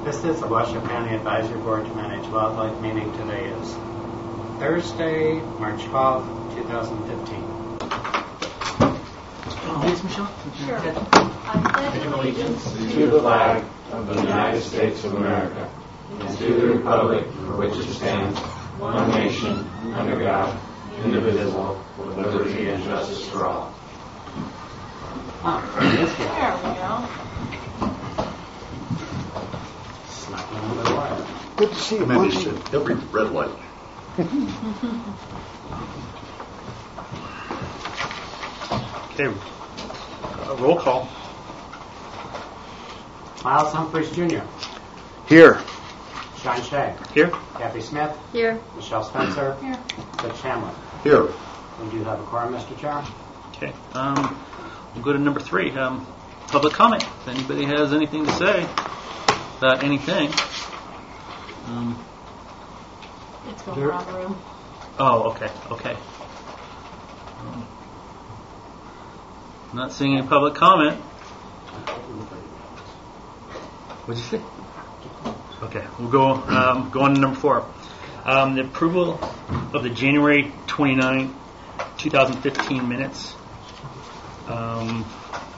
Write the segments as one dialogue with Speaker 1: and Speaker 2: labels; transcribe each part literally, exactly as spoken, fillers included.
Speaker 1: This is the Washoe County Advisory Board to Manage Wildlife meeting. Today is Thursday, March twelfth, twenty fifteen.
Speaker 2: Thanks, Michelle.
Speaker 3: Sure. I pledge allegiance
Speaker 4: to the flag of the United States of America and to the republic for which it stands, one nation, under God, indivisible, with liberty and justice for all.
Speaker 1: Ah, there
Speaker 3: There we go.
Speaker 1: Snuck under the wire.
Speaker 5: Good to see you,
Speaker 6: Maybe
Speaker 5: Butch.
Speaker 6: should every red light.
Speaker 2: Okay, uh, roll call.
Speaker 1: Miles Humphreys Junior
Speaker 5: Here.
Speaker 1: Sean Shea.
Speaker 2: Here.
Speaker 1: Kathy Smith.
Speaker 3: Here.
Speaker 1: Michelle Spencer.
Speaker 3: Here.
Speaker 1: Butch Hamlin.
Speaker 6: Here.
Speaker 1: We do have a quorum, Mister Chair.
Speaker 2: Okay. Um, we'll go to number three. Um, public comment. If anybody has anything to say about anything. Um,
Speaker 3: It's going
Speaker 2: Here.
Speaker 3: around the room.
Speaker 2: oh, okay. Okay. Um, not seeing any public comment. What'd you say? Okay, we'll go um, go on to number four. Um, the approval of the January twenty-ninth, twenty fifteen minutes. Um,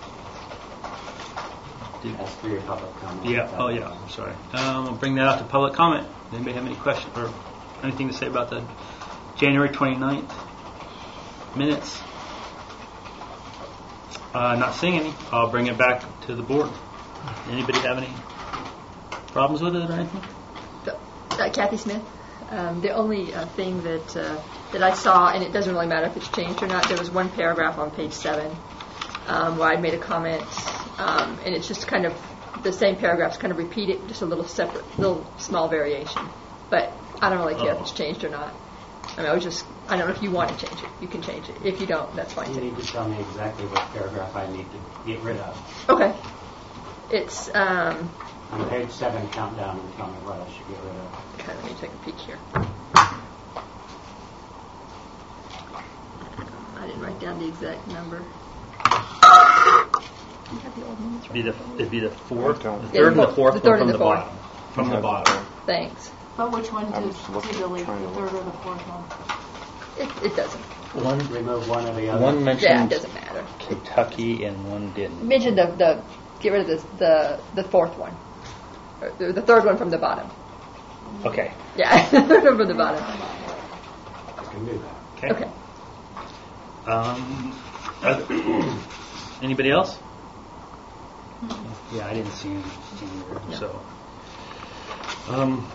Speaker 2: did,
Speaker 1: As for your public comment.
Speaker 2: yeah. Oh, yeah. I'm sorry. Um, I'll bring that out to public comment. Anybody have any questions or anything to say about the January twenty-ninth minutes? Uh, not seeing any. I'll bring it back to the board. Anybody have any problems with it or anything?
Speaker 7: Uh, Kathy Smith. Um, the only uh, thing that uh, that I saw, and it doesn't really matter if it's changed or not, there was one paragraph on page seven um, where I made a comment, um, and it's just kind of the same paragraphs kind of repeated, just a little separate, little small variation. But I don't really care
Speaker 2: Oh.
Speaker 7: if it's changed or not. I mean, I was just, I don't know if you want to change it. You can change it. If you don't, that's fine
Speaker 1: You
Speaker 7: too.
Speaker 1: need to tell me exactly what paragraph I need to get rid of.
Speaker 7: Okay. It's, um,
Speaker 1: On page seven, count down and tell me what I should get rid of.
Speaker 7: okay, let me take a peek here. I didn't write down the exact number. You have the old minutes
Speaker 2: It'd be the
Speaker 7: right?
Speaker 2: it'd be the fourth, the
Speaker 5: Yeah,
Speaker 2: third,
Speaker 7: the
Speaker 2: and the
Speaker 7: four-
Speaker 2: fourth
Speaker 7: the third
Speaker 2: one from
Speaker 7: and
Speaker 2: the
Speaker 7: the fourth.
Speaker 2: bottom. From the bottom.
Speaker 7: Thanks.
Speaker 3: But which one
Speaker 5: I
Speaker 3: did
Speaker 5: was looking-
Speaker 3: you delete,
Speaker 5: trying
Speaker 3: the
Speaker 5: to
Speaker 3: third
Speaker 5: look.
Speaker 3: or the fourth one?
Speaker 7: It, it doesn't.
Speaker 8: One,
Speaker 1: Remove one or the other.
Speaker 8: one
Speaker 7: Yeah, it
Speaker 8: mentioned
Speaker 7: doesn't matter.
Speaker 8: Kentucky and one didn't.
Speaker 7: Mention the, the get rid of the the, the fourth one. Or the, the third one from the bottom.
Speaker 8: Okay.
Speaker 7: Yeah, the third one from the bottom.
Speaker 1: I can do that.
Speaker 2: Okay.
Speaker 7: Okay.
Speaker 2: Um, other- anybody else? Yeah, I didn't see anything there.
Speaker 7: No.
Speaker 2: So, um,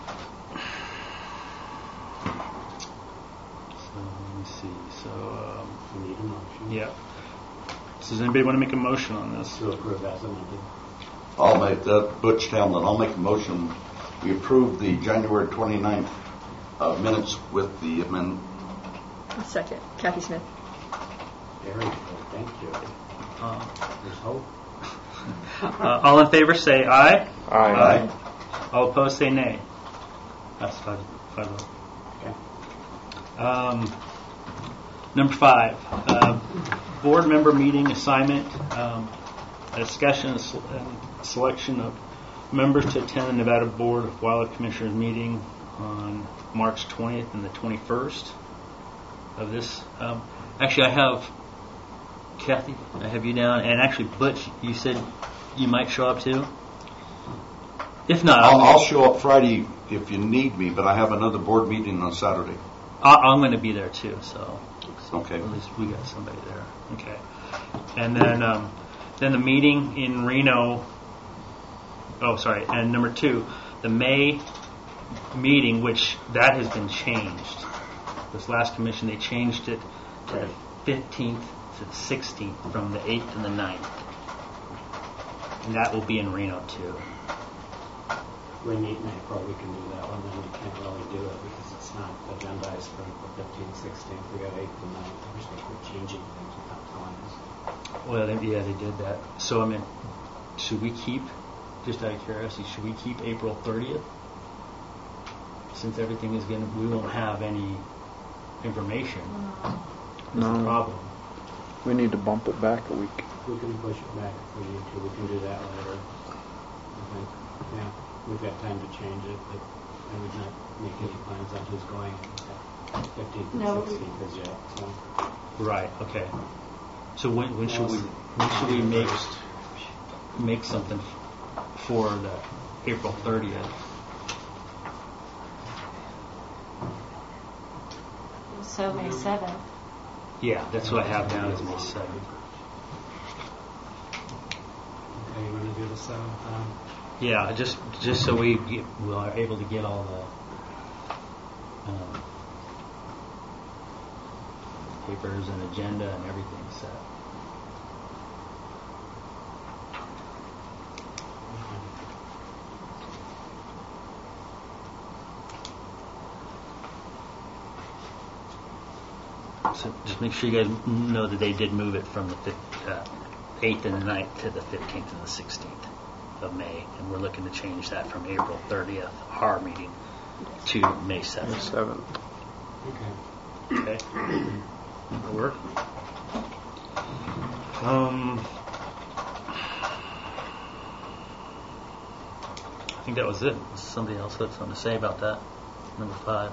Speaker 2: so let me see. So, um,
Speaker 1: You need a motion.
Speaker 2: yeah. So does anybody want to make a motion on this?
Speaker 1: To approve as amended.
Speaker 6: I'll make that, Butch Hamlin, I'll make a motion. We approve the January twenty-ninth uh, minutes with the amendment.
Speaker 7: A second. Kathy Smith.
Speaker 1: Very good. Thank you.
Speaker 2: Uh,
Speaker 1: There's hope.
Speaker 2: uh, all in favor, say aye.
Speaker 5: Aye.
Speaker 2: All opposed, say nay. That's five. Five. vote.
Speaker 1: Okay.
Speaker 2: Um, number five, uh, board member meeting assignment, um, a discussion and sel- and selection of members to attend the Nevada Board of Wildlife Commissioners meeting on March twentieth and the twenty-first of this. Um, actually, I have Kathy, I have you down, and actually Butch, you said you might show up too. If not,
Speaker 6: I'll,
Speaker 2: I'll,
Speaker 6: I'll show up Friday if you need me, but I have another board meeting on Saturday.
Speaker 2: I'm going to be there too, so.
Speaker 6: Okay.
Speaker 2: At least we got somebody there. Okay. And then um, then the meeting in Reno. Oh, sorry. And number two, the May meeting, which that has been changed. This last commission, they changed it to the fifteenth to the sixteenth from the eighth and the ninth. And that will be in Reno too.
Speaker 1: We meet in April, we can do that one, then we can't really do it because it's not agendized for April fifteenth, sixteenth. We got eighth and ninth. We're supposed to be changing things without telling us.
Speaker 2: Well, they, yeah, they did that. So I mean, should we keep? Just out of curiosity, should we keep April thirtieth? Since everything is going to, we won't have any information. What's the
Speaker 5: No.
Speaker 2: problem?
Speaker 5: We need to bump it back a week.
Speaker 1: We can push it back if we need to. We can do that later. I think. Yeah. we've got time to change it, but I would not make any plans on who's going at fifteenth and
Speaker 3: No.
Speaker 1: sixteenth as yet, so.
Speaker 2: Right. Okay. So when, when should we when should we make make something for the April thirtieth?
Speaker 3: So May seventh.
Speaker 2: Yeah, that's what I have down as May seventh.
Speaker 1: Okay, you want to do the seventh? Um,
Speaker 2: Yeah, just just so we get, we are able to get all the um, papers and agenda and everything set. So just make sure you guys know that they did move it from the fifth, uh, eighth and the ninth to the fifteenth and the sixteenth of May, and we're looking to change that from April thirtieth, our meeting, to May seventh.
Speaker 5: Seventh.
Speaker 1: Okay.
Speaker 2: Okay. That'll work. Um, I think that was it. Somebody else had something to say about that. Number five.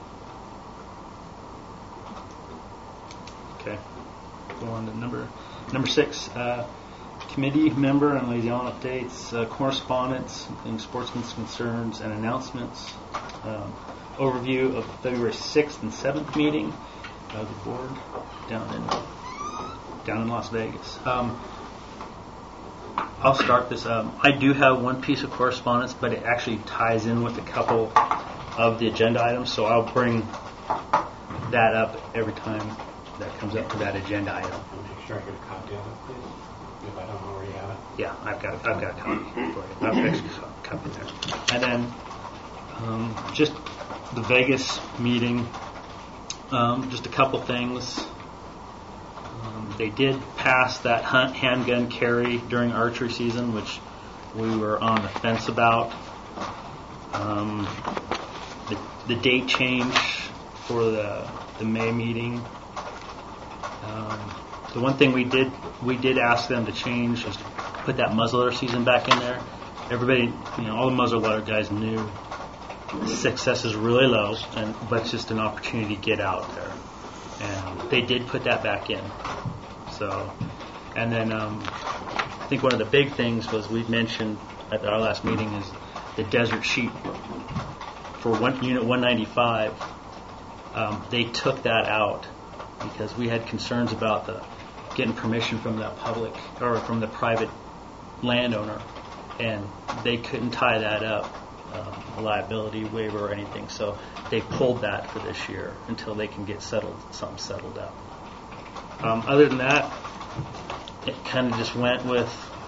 Speaker 2: Okay. Go on to number number six. Uh, committee member and liaison updates, uh, correspondence, and sportsmen's concerns and announcements. Um, overview of February sixth and seventh meeting of the board down in down in Las Vegas. Um, I'll start this. Um, I do have one piece of correspondence, but it actually ties in with a couple of the agenda items, so I'll bring that up every time that comes up to that agenda item.
Speaker 1: I'll make sure I get a copy of it, please, if I don't already have it.
Speaker 2: Yeah, I've got I've got a copy for you. I've got an extra copy there. And then um, just the Vegas meeting. Um, just a couple things. Um, they did pass that hunt handgun carry during archery season, which we were on the fence about. Um, the, the date change for the the May meeting. Um, the one thing we did we did ask them to change is to put that muzzleloader season back in there. Everybody, you know, all the muzzleloader guys knew success is really low, and but it's just an opportunity to get out there. And they did put that back in. So, and then um, I think one of the big things was we mentioned at our last meeting is the desert sheep for one unit one ninety-five. Um, they took that out because we had concerns about the getting permission from the public or from the private landowner, and they couldn't tie that up, um, a liability waiver or anything. So they pulled that for this year until they can get settled, something settled out. Um, other than that, it kind of just went with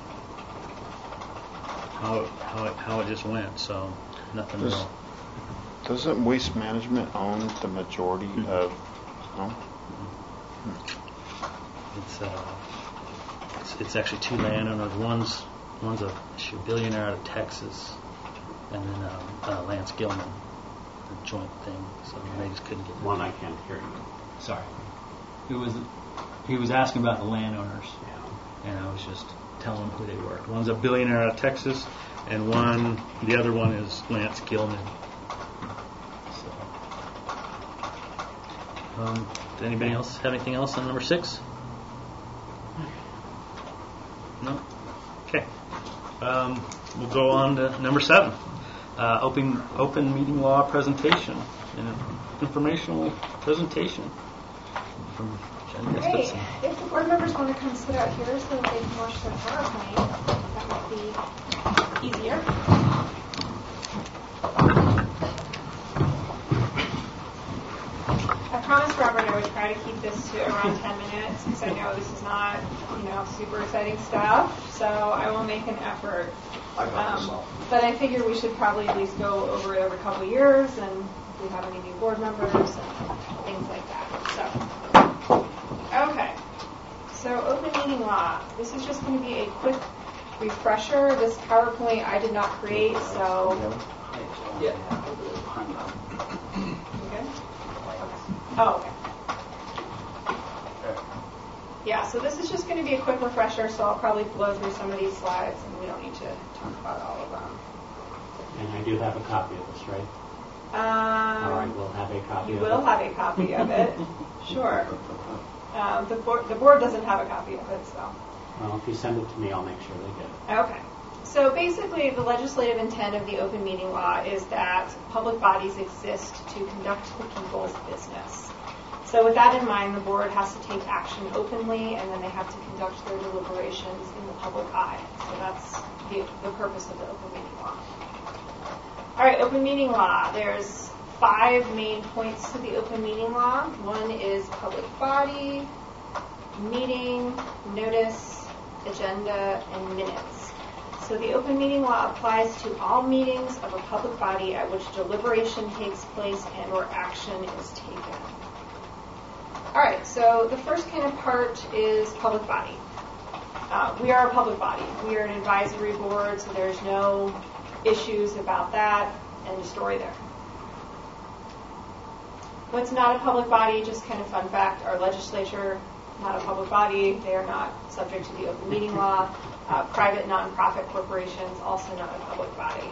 Speaker 2: how it, how it, how it just went. So nothing
Speaker 5: Does-
Speaker 2: real.
Speaker 5: Doesn't Waste Management own the majority
Speaker 2: Mhm.
Speaker 5: of? No?
Speaker 2: It's uh, it's, it's actually two landowners. One's one's a she's a billionaire out of Texas, and then um, uh, Lance Gilman, a joint thing. So they just couldn't get
Speaker 1: One, I can't hear you.
Speaker 2: Sorry, it was he was asking about the landowners,
Speaker 1: Yeah.
Speaker 2: and I was just telling him who they were. One's a billionaire out of Texas, and one the other one is Lance Gilman. So, um, did anybody else have anything else on number six? No? Okay. Um, we'll go on to number seven. Uh, open open meeting law presentation and an informational presentation from Jen
Speaker 9: Great.
Speaker 2: Gustafson.
Speaker 9: If the board members want to come sit out here so that they can watch their PowerPoint, that might be easier. I promised Robert I would try to keep this to around ten minutes because I know this is not, you know, super exciting stuff. So I will make an effort. Um, but I figure we should probably at least go over it every couple of years, and if we have any new board members and things like that. So, okay. So open meeting law. This is just going to be a quick refresher. This PowerPoint I did not create, so. Yeah. Okay. Oh, okay. Yeah, so this is just going to be a quick refresher, so I'll probably blow through some of these slides, and we don't need to talk about all of them.
Speaker 1: And I do have a copy of this, right?
Speaker 9: Um,
Speaker 1: All right, we'll have a copy
Speaker 9: You
Speaker 1: of it.
Speaker 9: will have a copy of it, sure. Um, the board, the board doesn't have a copy of it, so.
Speaker 1: Well, if you send it to me, I'll make sure they get it.
Speaker 9: Okay. So basically, the legislative intent of the open meeting law is that public bodies exist to conduct the people's business. So with that in mind, the board has to take action openly, and then they have to conduct their deliberations in the public eye. So that's the, the purpose of the open meeting law. All right, open meeting law. There's five main points to the open meeting law. One is public body, meeting, notice, agenda, and minutes. So the open meeting law applies to all meetings of a public body at which deliberation takes place and or action is taken. All right, so the first kind of part is public body. Uh, we are a public body. We are an advisory board, so there's no issues about that. End of story there. What's not a public body, just kind of fun fact, our legislature, not a public body. They are not subject to the open meeting law. Uh, private nonprofit corporations, also not a public body.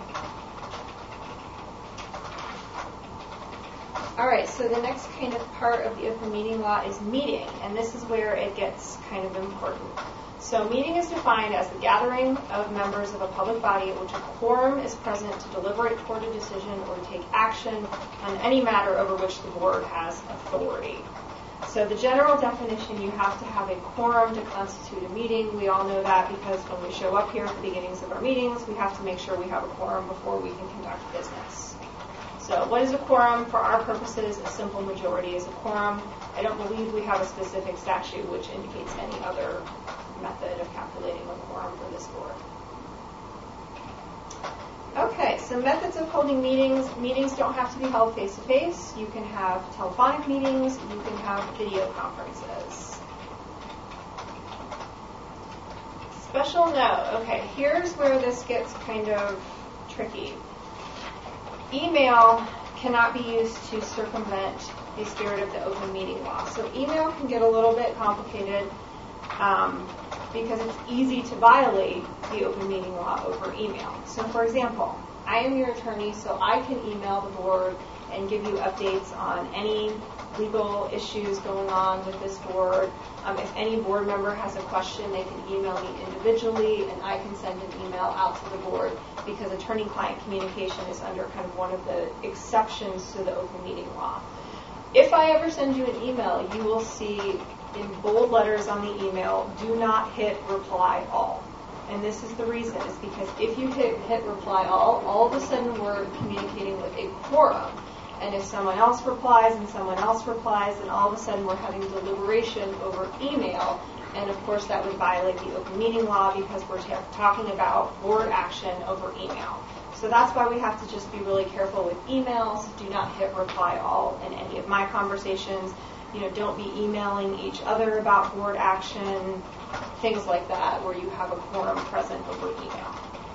Speaker 9: All right, so the next kind of part of the open meeting law is meeting, and this is where it gets kind of important. So meeting is defined as the gathering of members of a public body at which a quorum is present to deliberate toward a decision or to take action on any matter over which the board has authority. So the general definition, you have to have a quorum to constitute a meeting. We all know that because when we show up here at the beginnings of our meetings, we have to make sure we have a quorum before we can conduct business. So what is a quorum? For our purposes, a simple majority is a quorum. I don't believe we have a specific statute which indicates any other method of calculating a quorum for this board. Okay, so methods of holding meetings. Meetings don't have to be held face-to-face. You can have telephonic meetings. You can have video conferences. Special note. Okay, here's where this gets kind of tricky. Email cannot be used to circumvent the spirit of the open meeting law. So email can get a little bit complicated um, because it's easy to violate the open meeting law over email. So for example, I am your attorney, so I can email the board and give you updates on any legal issues going on with this board. Um, if any board member has a question, they can email me individually, and I can send an email out to the board because attorney-client communication is under kind of one of the exceptions to the open meeting law. If I ever send you an email, you will see in bold letters on the email, do not hit reply all. And this is the reason, is because if you hit, hit reply all, all of a sudden we're communicating with a quorum. And if someone else replies and someone else replies, then all of a sudden we're having deliberation over email. And of course that would violate the open meeting law because we're t- talking about board action over email. So that's why we have to just be really careful with emails. Do not hit reply all in any of my conversations. You know, don't be emailing each other about board action, things like that, where you have a quorum present over email.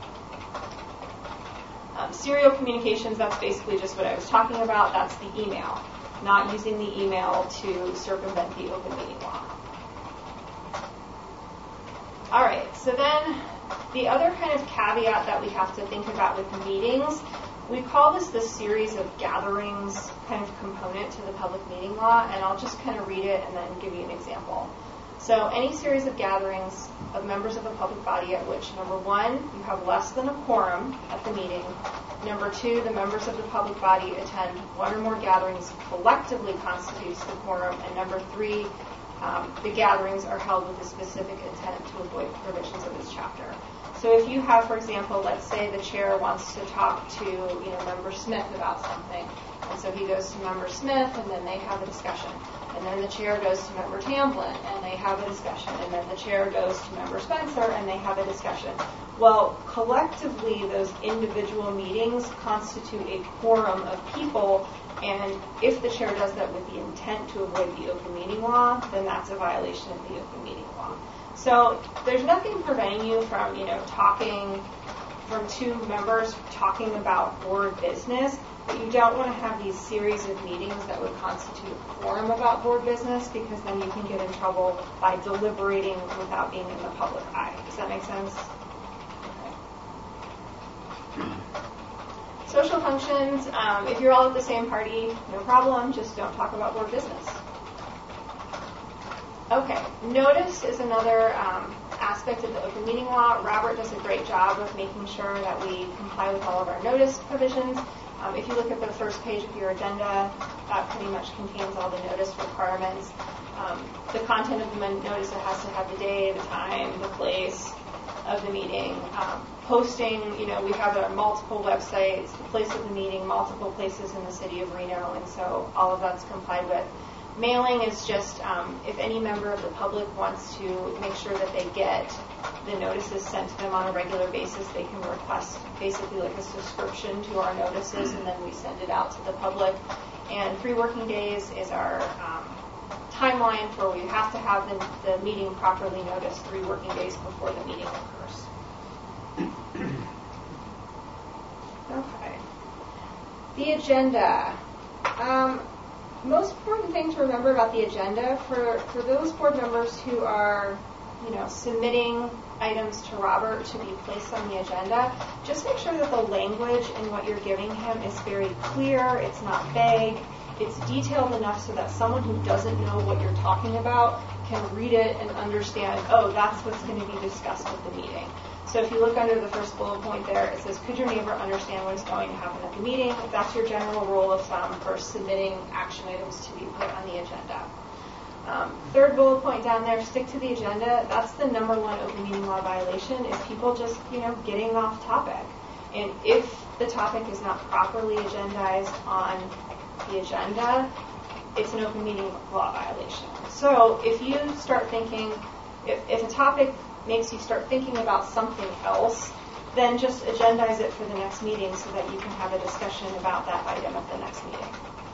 Speaker 9: Um, serial communications, that's basically just what I was talking about. That's the email, not using the email to circumvent the open meeting law. All right, so then the other kind of caveat that we have to think about with meetings, we call this the series of gatherings kind of component to the public meeting law, and I'll just kind of read it and then give you an example. So any series of gatherings of members of a public body at which, number one, you have less than a quorum at the meeting. Number two, the members of the public body attend one or more gatherings collectively constitutes the quorum. And number three, um, the gatherings are held with a specific intent to avoid provisions of this chapter. So if you have, for example, let's say the chair wants to talk to, you know, Member Smith about something. And so he goes to Member Smith, and then they have a discussion. And then the chair goes to Member Tamblin, and they have a discussion. And then the chair goes to Member Spencer, and they have a discussion. Well, collectively, those individual meetings constitute a quorum of people, and if the chair does that with the intent to avoid the open meeting law, then that's a violation of the open meeting law. So there's nothing preventing you from, you know, talking, from two members talking about board business, but you don't want to have these series of meetings that would constitute a quorum about board business, because then you can get in trouble by deliberating without being in the public eye. Does that make sense? Okay. social functions, um, if you're all at the same party, no problem, just don't talk about board business. Okay, notice is another um, aspect of the open meeting law. Robert does a great job of making sure that we comply with all of our notice provisions. Um, if you look at the first page of your agenda, that pretty much contains all the notice requirements. Um, the content of the notice, it has to have the day, the time, the place of the meeting. Um, posting, you know, we have uh, multiple websites, the place of the meeting, multiple places in the city of Reno, and so all of that's complied with. Mailing is just um, if any member of the public wants to make sure that they get the notices sent to them on a regular basis, they can request basically like a subscription to our notices, and then we send it out to the public. And three working days is our um, timeline for we have to have the, the meeting properly noticed three working days before the meeting occurs. Okay. The agenda. Um, most important thing to remember about the agenda for, for those board members who are, you know, submitting items to Robert to be placed on the agenda, just make sure that the language in what you're giving him is very clear, it's not vague, it's detailed enough so that someone who doesn't know what you're talking about can read it and understand, oh, that's what's going to be discussed at the meeting. So if you look under the first bullet point there, it says, could your neighbor understand what is going to happen at the meeting? If that's your general rule of thumb for submitting action items to be put on the agenda. Um, third bullet point down there, stick to the agenda. That's the number one open meeting law violation, is people just, you know, getting off topic. And if the topic is not properly agendized on the agenda, it's an open meeting law violation. So if you start thinking, if, if a topic makes you start thinking about something else, then just agendize it for the next meeting so that you can have a discussion about that item at the next meeting.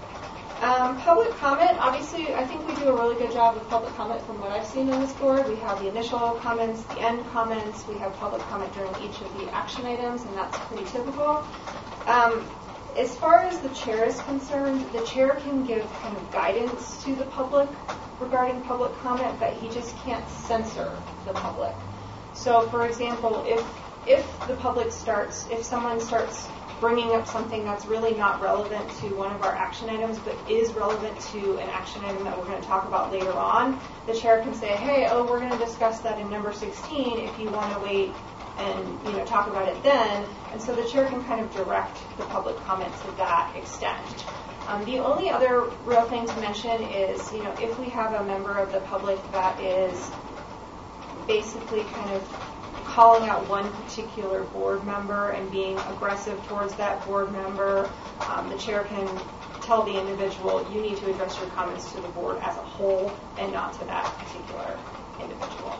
Speaker 9: Um, public comment, obviously, I think we do a really good job with public comment from what I've seen on this board. We have the initial comments, the end comments, we have public comment during each of the action items, and that's pretty typical. Um, as far as the chair is concerned, the chair can give kind of guidance to the public regarding public comment, but he just can't censor the public. So, for example, if if the public starts, if someone starts bringing up something that's really not relevant to one of our action items, but is relevant to an action item that we're going to talk about later on, the chair can say, hey, oh, we're going to discuss that in number sixteen if you want to wait and, you know, talk about it then. And so the chair can kind of direct the public comment to that extent. Um, the only other real thing to mention is, you know, if we have a member of the public that is basically kind of calling out one particular board member and being aggressive towards that board member, um, the chair can tell the individual, you need to address your comments to the board as a whole and not to that particular individual.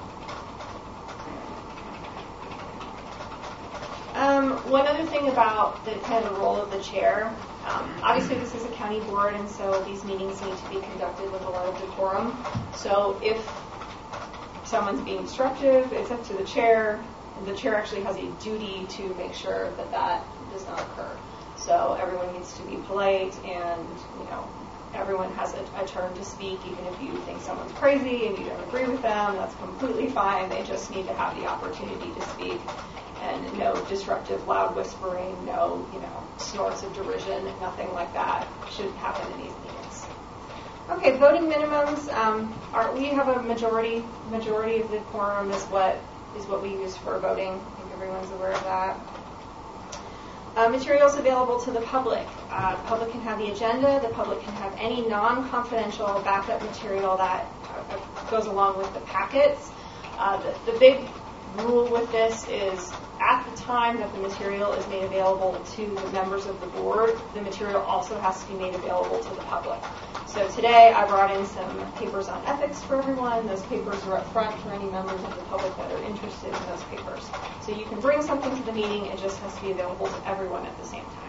Speaker 9: Um, one other thing about the kind of role of the chair, um, obviously this is a county board, and so these meetings need to be conducted with a lot of decorum. So if someone's being disruptive, it's up to the chair. The chair actually has a duty to make sure that that does not occur. So everyone needs to be polite, and, you know, everyone has a, a turn to speak. Even if you think someone's crazy and you don't agree with them, that's completely fine. They just need to have the opportunity to speak. And no disruptive, loud whispering, no, you know, snorts of derision, nothing like that should happen in these meetings. Okay, voting minimums. Um, are, we have a majority. Majority of the quorum is what is what we use for voting. I think everyone's aware of that. Uh, materials available to the public. Uh, the public can have the agenda. The public can have any non-confidential backup material that uh, goes along with the packets. Uh, the, the big rule with this is at the time that the material is made available to the members of the board, the material also has to be made available to the public. So today I brought in some papers on ethics for everyone. Those papers are up front for any members of the public that are interested in those papers. So you can bring something to the meeting, it just has to be available to everyone at the same time.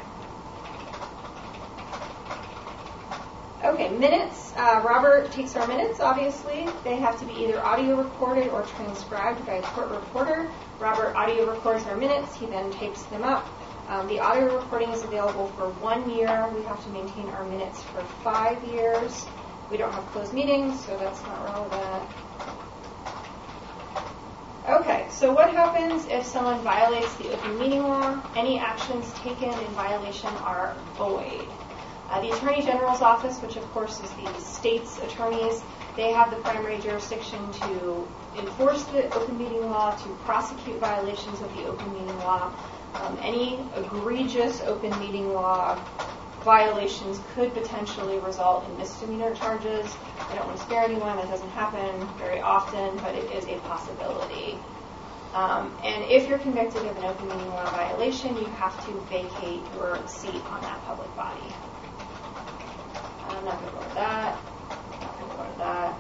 Speaker 9: Okay, minutes. Uh, Robert takes our minutes, obviously. They have to be either audio recorded or transcribed by a court reporter. Robert audio records our minutes. He then tapes them up. Um, the audio recording is available for one year. We have to maintain our minutes for five years. We don't have closed meetings, so that's not relevant. Okay, so what happens if someone violates the open meeting law? Any actions taken in violation are void. Uh, the Attorney General's office, which of course is the state's attorneys, they have the primary jurisdiction to enforce the open meeting law, to prosecute violations of the open meeting law. Um, any egregious open meeting law violations could potentially result in misdemeanor charges. I don't want to scare anyone. That doesn't happen very often, but it is a possibility. Um, and if you're convicted of an open meeting law violation, you have to vacate your seat on that public body. I'm not going to go to that. Not going to go to that.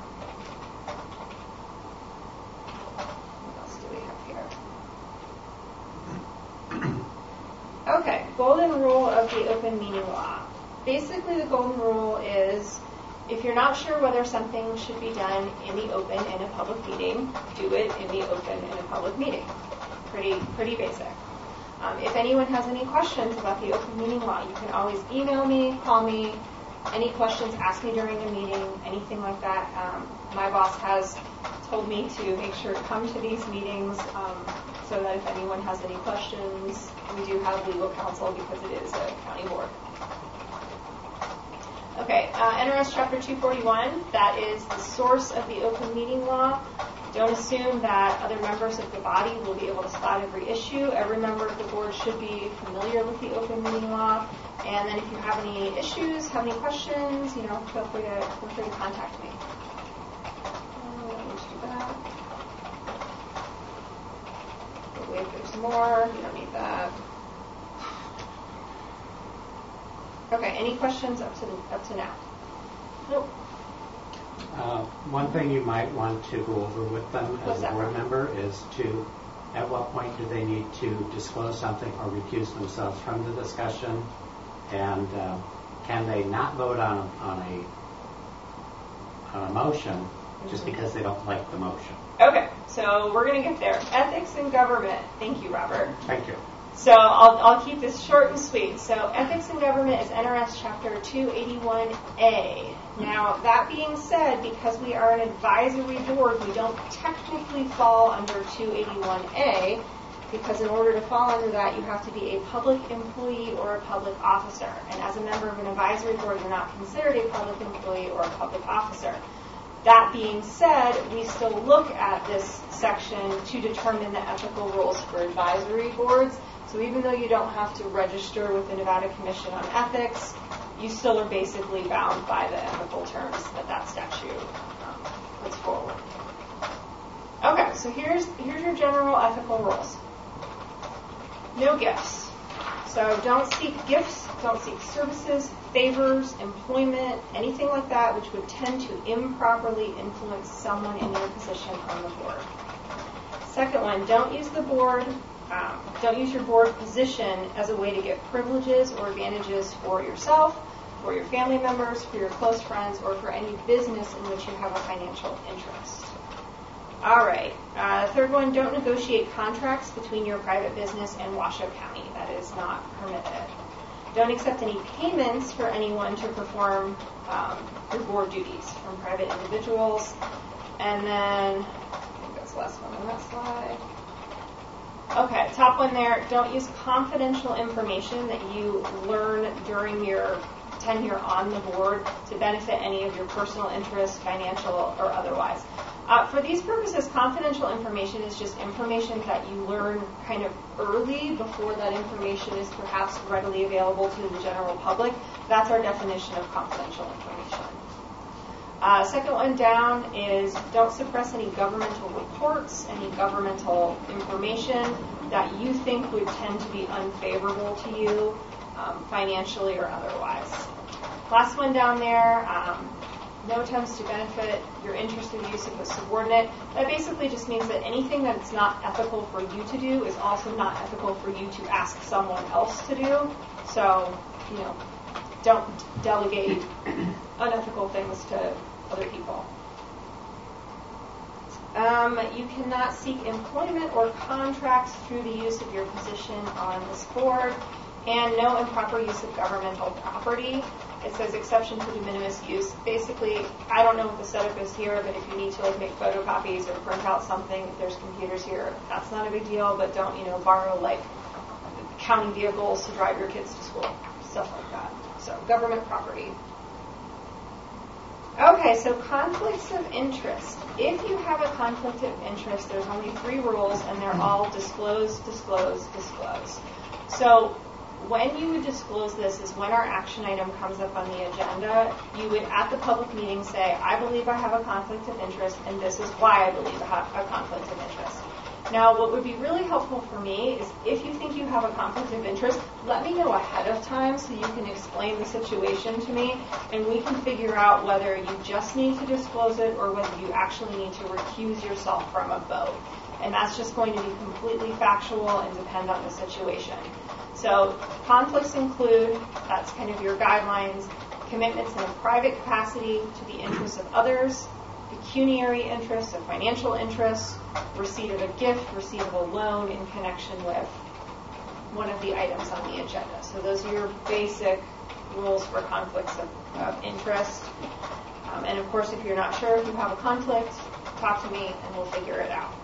Speaker 9: What else do we have here? Okay, golden rule of the open meeting law. Basically, the golden rule is if you're not sure whether something should be done in the open in a public meeting, do it in the open in a public meeting. Pretty, pretty basic. Um, if anyone has any questions about the open meeting law, you can always email me, call me. Any questions, ask me during a meeting, anything like that. Um, my boss has told me to make sure to come to these meetings um, so that if anyone has any questions, we do have legal counsel because it is a county board. Okay, uh, N R S Chapter two forty-one, that is the source of the open meeting law. Don't assume that other members of the body will be able to spot every issue. Every member of the board should be familiar with the open meeting law. And then if you have any issues, have any questions, you know, feel free to feel free to contact me. Uh, let's do that. But wait, there's more. You don't need that. Okay, any questions up to up to now? Nope.
Speaker 1: Uh, one thing you might want to go over with them
Speaker 9: What's
Speaker 1: as a
Speaker 9: that?
Speaker 1: board member is to, at what point do they need to disclose something or recuse themselves from the discussion, and uh, can they not vote on on a on a motion just because they don't like the motion?
Speaker 9: Okay, so we're going to get there. Ethics in government. Thank you, Robert.
Speaker 1: Thank you.
Speaker 9: So I'll, I'll keep this short and sweet. So ethics in government is N R S Chapter two eighty-one A. Now, that being said, because we are an advisory board, we don't technically fall under two eighty-one A, because in order to fall under that, you have to be a public employee or a public officer. And as a member of an advisory board, you're not considered a public employee or a public officer. That being said, we still look at this section to determine the ethical rules for advisory boards. So even though you don't have to register with the Nevada Commission on Ethics, you still are basically bound by the ethical terms that that statute um, puts forward. Okay, so here's here's your general ethical rules. No gifts. So don't seek gifts, don't seek services, favors, employment, anything like that which would tend to improperly influence someone in your position on the board. Second one, don't use the board, um, don't use your board position as a way to get privileges or advantages for yourself, for your family members, for your close friends, or for any business in which you have a financial interest. All right. Uh, third one, don't negotiate contracts between your private business and Washoe County. That is not permitted. Don't accept any payments for anyone to perform um, your board duties from private individuals. And then, I think that's the last one on that slide. Okay, top one there, don't use confidential information that you learn during your tenure on the board to benefit any of your personal interests, financial or otherwise. Uh, for these purposes, confidential information is just information that you learn kind of early before that information is perhaps readily available to the general public. That's our definition of confidential information. Uh, second one down is don't suppress any governmental reports, any governmental information that you think would tend to be unfavorable to you, um, financially or otherwise. Last one down there, um, no attempts to benefit your interest in the use of a subordinate. That basically just means that anything that's not ethical for you to do is also not ethical for you to ask someone else to do. So, you know, don't delegate unethical things to other people. Um, you cannot seek employment or contracts through the use of your position on this board, and no improper use of governmental property. it says exception to de minimis use. Basically, I don't know what the setup is here, but if you need to like make photocopies or print out something, if there's computers here, that's not a big deal. But don't, you know, borrow like county vehicles to drive your kids to school, stuff like that. So government property. Okay, so conflicts of interest. If you have a conflict of interest, there's only three rules, and they're all disclose, disclose, disclose. So when you would disclose this is when our action item comes up on the agenda, you would at the public meeting say, I believe I have a conflict of interest, and this is why I believe I have a conflict of interest. Now, what would be really helpful for me is if you think you have a conflict of interest, let me know ahead of time so you can explain the situation to me, and we can figure out whether you just need to disclose it or whether you actually need to recuse yourself from a vote. And that's just going to be completely factual and depend on the situation. So conflicts include, that's kind of your guidelines, commitments in a private capacity to the interests of others, pecuniary interests or financial interests, receipt of a gift, receipt of a loan in connection with one of the items on the agenda. So those are your basic rules for conflicts of, of interest. Um, and of course, if you're not sure if you have a conflict, talk to me and we'll figure it out.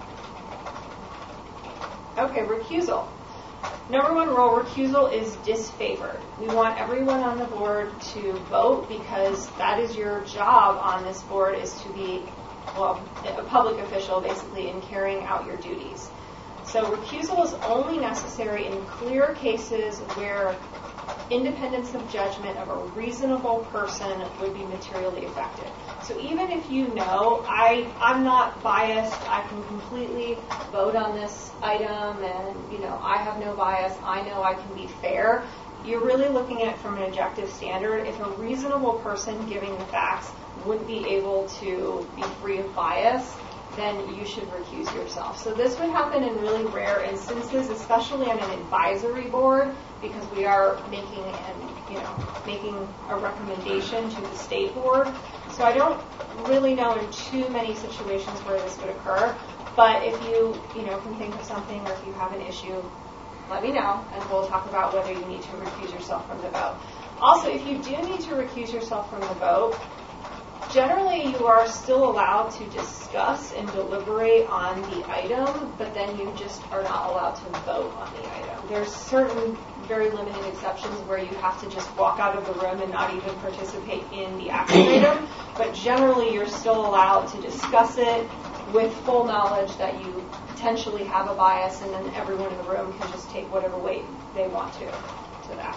Speaker 9: Okay, recusal. Number one rule, recusal is disfavored. We want everyone on the board to vote because that is your job on this board, is to be, well, a public official basically in carrying out your duties. So recusal is only necessary in clear cases where independence of judgment of a reasonable person would be materially affected. So even if you know, I, I'm not biased, I can completely vote on this item and, you know, I have no bias, I know I can be fair, you're really looking at it from an objective standard. If a reasonable person giving the facts wouldn't be able to be free of bias, then you should recuse yourself. So this would happen in really rare instances, especially on an advisory board, because we are making an, you know, making a recommendation to the state board. So I don't really know in too many situations where this would occur. But if you, you know, can think of something or if you have an issue, let me know, and we'll talk about whether you need to recuse yourself from the vote. Also, if you do need to recuse yourself from the vote, generally you are still allowed to discuss and deliberate on the item, but then you just are not allowed to vote on the item. There's certain very limited exceptions where you have to just walk out of the room and not even participate in the action item, but generally you're still allowed to discuss it with full knowledge that you potentially have a bias, and then everyone in the room can just take whatever weight they want to to that.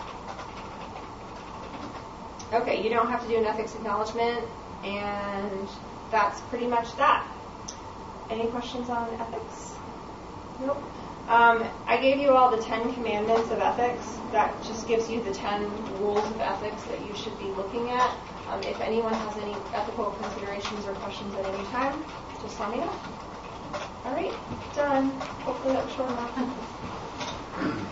Speaker 9: Okay, you don't have to do an ethics acknowledgement, and that's pretty much that. Any questions on ethics? Nope. Um, I gave you all the ten commandments of ethics. That just gives you the ten rules of ethics that you should be looking at. Um, if anyone has any ethical considerations or questions at any time, just let me know. All right, done. Hopefully that was short enough.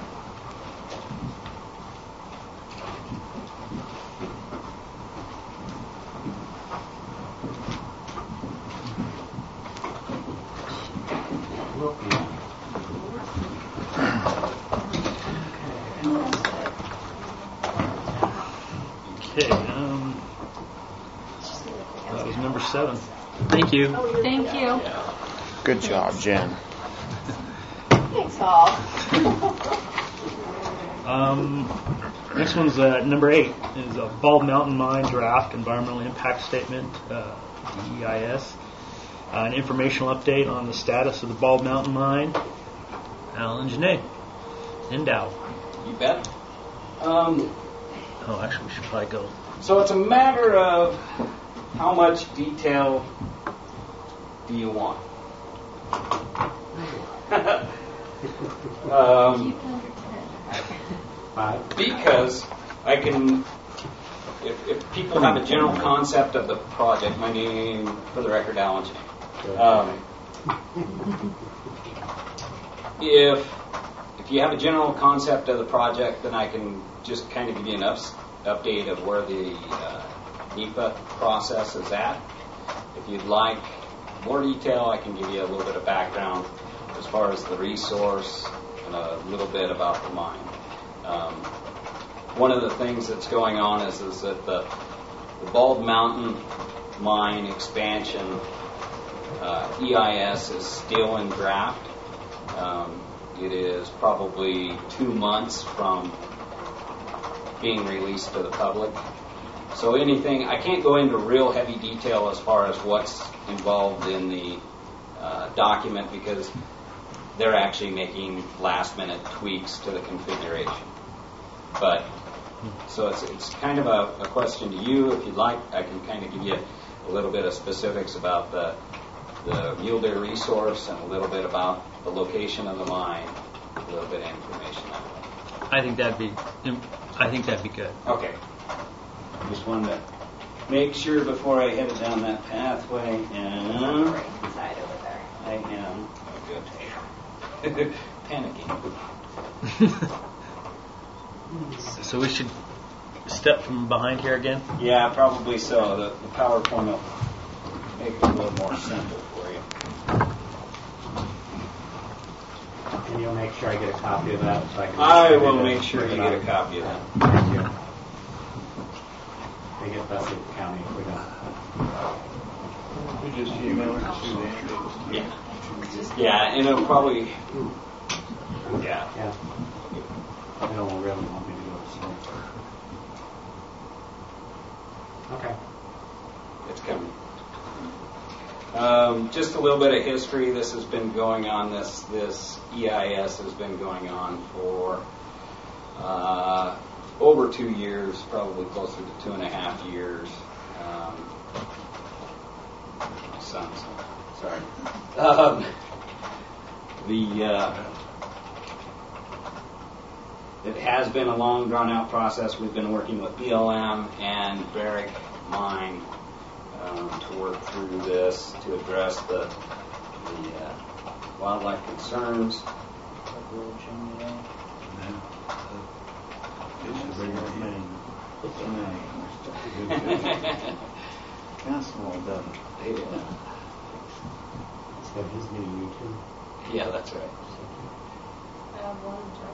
Speaker 2: Okay, um, that was number seven. Thank you.
Speaker 3: Thank you.
Speaker 5: Good job, Jen.
Speaker 9: Thanks, all.
Speaker 2: Um, next one's uh, number eight is a Bald Mountain Mine Draft Environmental Impact Statement, uh, D E I S. Uh, an informational update on the status of the Bald Mountain Mine. Alan Janae. Endow.
Speaker 10: You bet. Um,
Speaker 2: Oh, actually, we should probably go.
Speaker 10: so it's a matter of how much detail do you want? um,
Speaker 1: Five.
Speaker 10: because I can, if, if people have a general concept of the project, my name, for the record, Alan Janae. Um, if if you have a general concept of the project, then I can just kind of give you an ups, update of where the uh, NEPA process is at. If you'd like more detail, I can give you a little bit of background as far as the resource and a little bit about the mine. Um, one of the things that's going on is, is that the, the Bald Mountain Mine expansion uh, E I S is still in draft. Um, it is probably two months from being released to the public. So anything, I can't go into real heavy detail as far as what's involved in the uh, document because they're actually making last minute tweaks to the configuration. But, so it's it's kind of a, a question to you. If you'd like, I can kind of give you a little bit of specifics about the the mule deer resource and a little bit about the location of the mine, a little bit of information that way.
Speaker 2: I think that'd be, I think that'd be good.
Speaker 10: Okay. Just wanted to make sure before I headed down that pathway. And
Speaker 9: Right inside over there.
Speaker 10: I am oh, good. Panicking.
Speaker 2: So we should step from behind here again?
Speaker 10: Yeah, probably so. The, the PowerPoint will make it a little more simple for you.
Speaker 1: And you'll make sure I get a copy of that so I can...
Speaker 10: I
Speaker 1: distribute
Speaker 10: will
Speaker 1: it
Speaker 10: make sure
Speaker 1: and
Speaker 10: you
Speaker 1: put it
Speaker 10: get a
Speaker 1: on.
Speaker 10: copy of that.
Speaker 1: Thank you. They get Bessie County if we don't.
Speaker 5: We just email it to Andy.
Speaker 10: Yeah. Yeah, and it'll probably... Yeah.
Speaker 1: Yeah. They don't really want me to do it, so... Okay.
Speaker 10: It's coming. Um, just a little bit of history. This has been going on. This this E I S has been going on for uh, over two years, probably closer to two and a half years. Um, my son's sorry. Um, the uh, it has been a long, drawn-out process. We've been working with B L M and Barrick Mine um, to work through this to address the, the uh, wildlife concerns.
Speaker 5: Council does
Speaker 10: Yeah.
Speaker 1: It's got his new YouTube.
Speaker 10: Yeah, that's right.
Speaker 9: I have one job.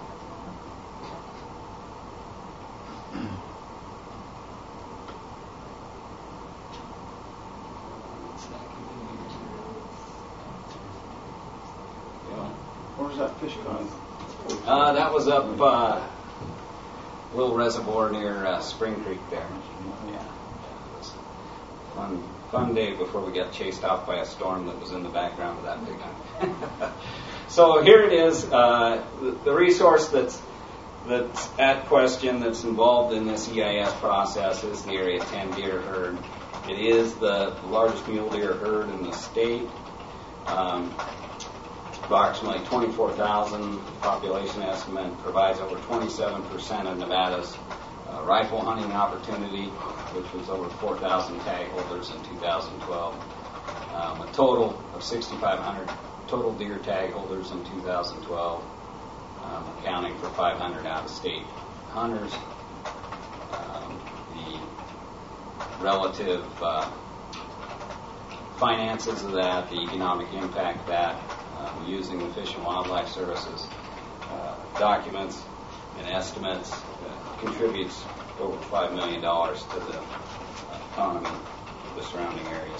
Speaker 5: Where's that fish going?
Speaker 10: Uh, that was up uh, Little Reservoir near uh, Spring Creek there. Yeah. It was a fun, fun day before we got chased off by a storm that was in the background of that big one. So here it is, uh, the, the resource that's that's at question, that's involved in this E I S process, is the Area ten deer herd. It is the largest mule deer herd in the state. Um, approximately twenty-four thousand population estimate, provides over twenty-seven percent of Nevada's uh, rifle hunting opportunity, which was over four thousand tag holders in two thousand twelve. Um, a total of sixty-five hundred total deer tag holders in two thousand twelve, um, accounting for five hundred out-of-state hunters. Um, the relative uh, finances of that, the economic impact of that, um, using the Fish and Wildlife Services uh, documents and estimates, uh, contributes over five million dollars to the economy of the surrounding areas.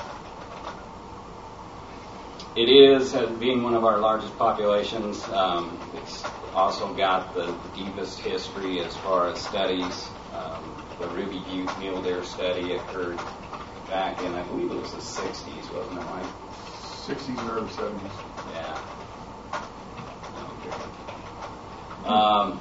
Speaker 10: It is, uh, being one of our largest populations, um, it's also got the, the deepest history as far as studies. Um, the Ruby Butte Mule Deer study occurred back in, I believe it was the sixties, wasn't it, Mike?
Speaker 5: sixties or early seventies.
Speaker 10: Yeah. Okay. Um,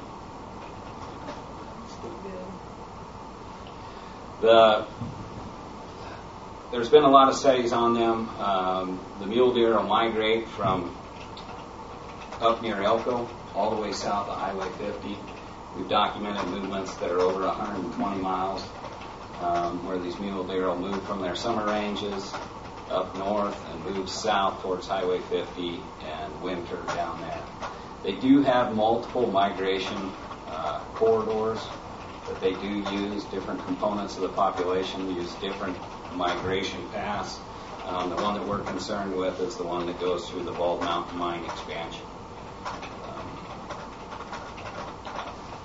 Speaker 10: the There's been a lot of studies on them. Um, the mule deer will migrate from up near Elko all the way south of Highway fifty. We've documented movements that are over one hundred twenty miles, um, where these mule deer will move from their summer ranges up north and move south towards Highway fifty and winter down there. They do have multiple migration uh, corridors that they do use. Different components of the population use different migration paths. Um, the one that we're concerned with is the one that goes through the Bald Mountain Mine expansion. Um,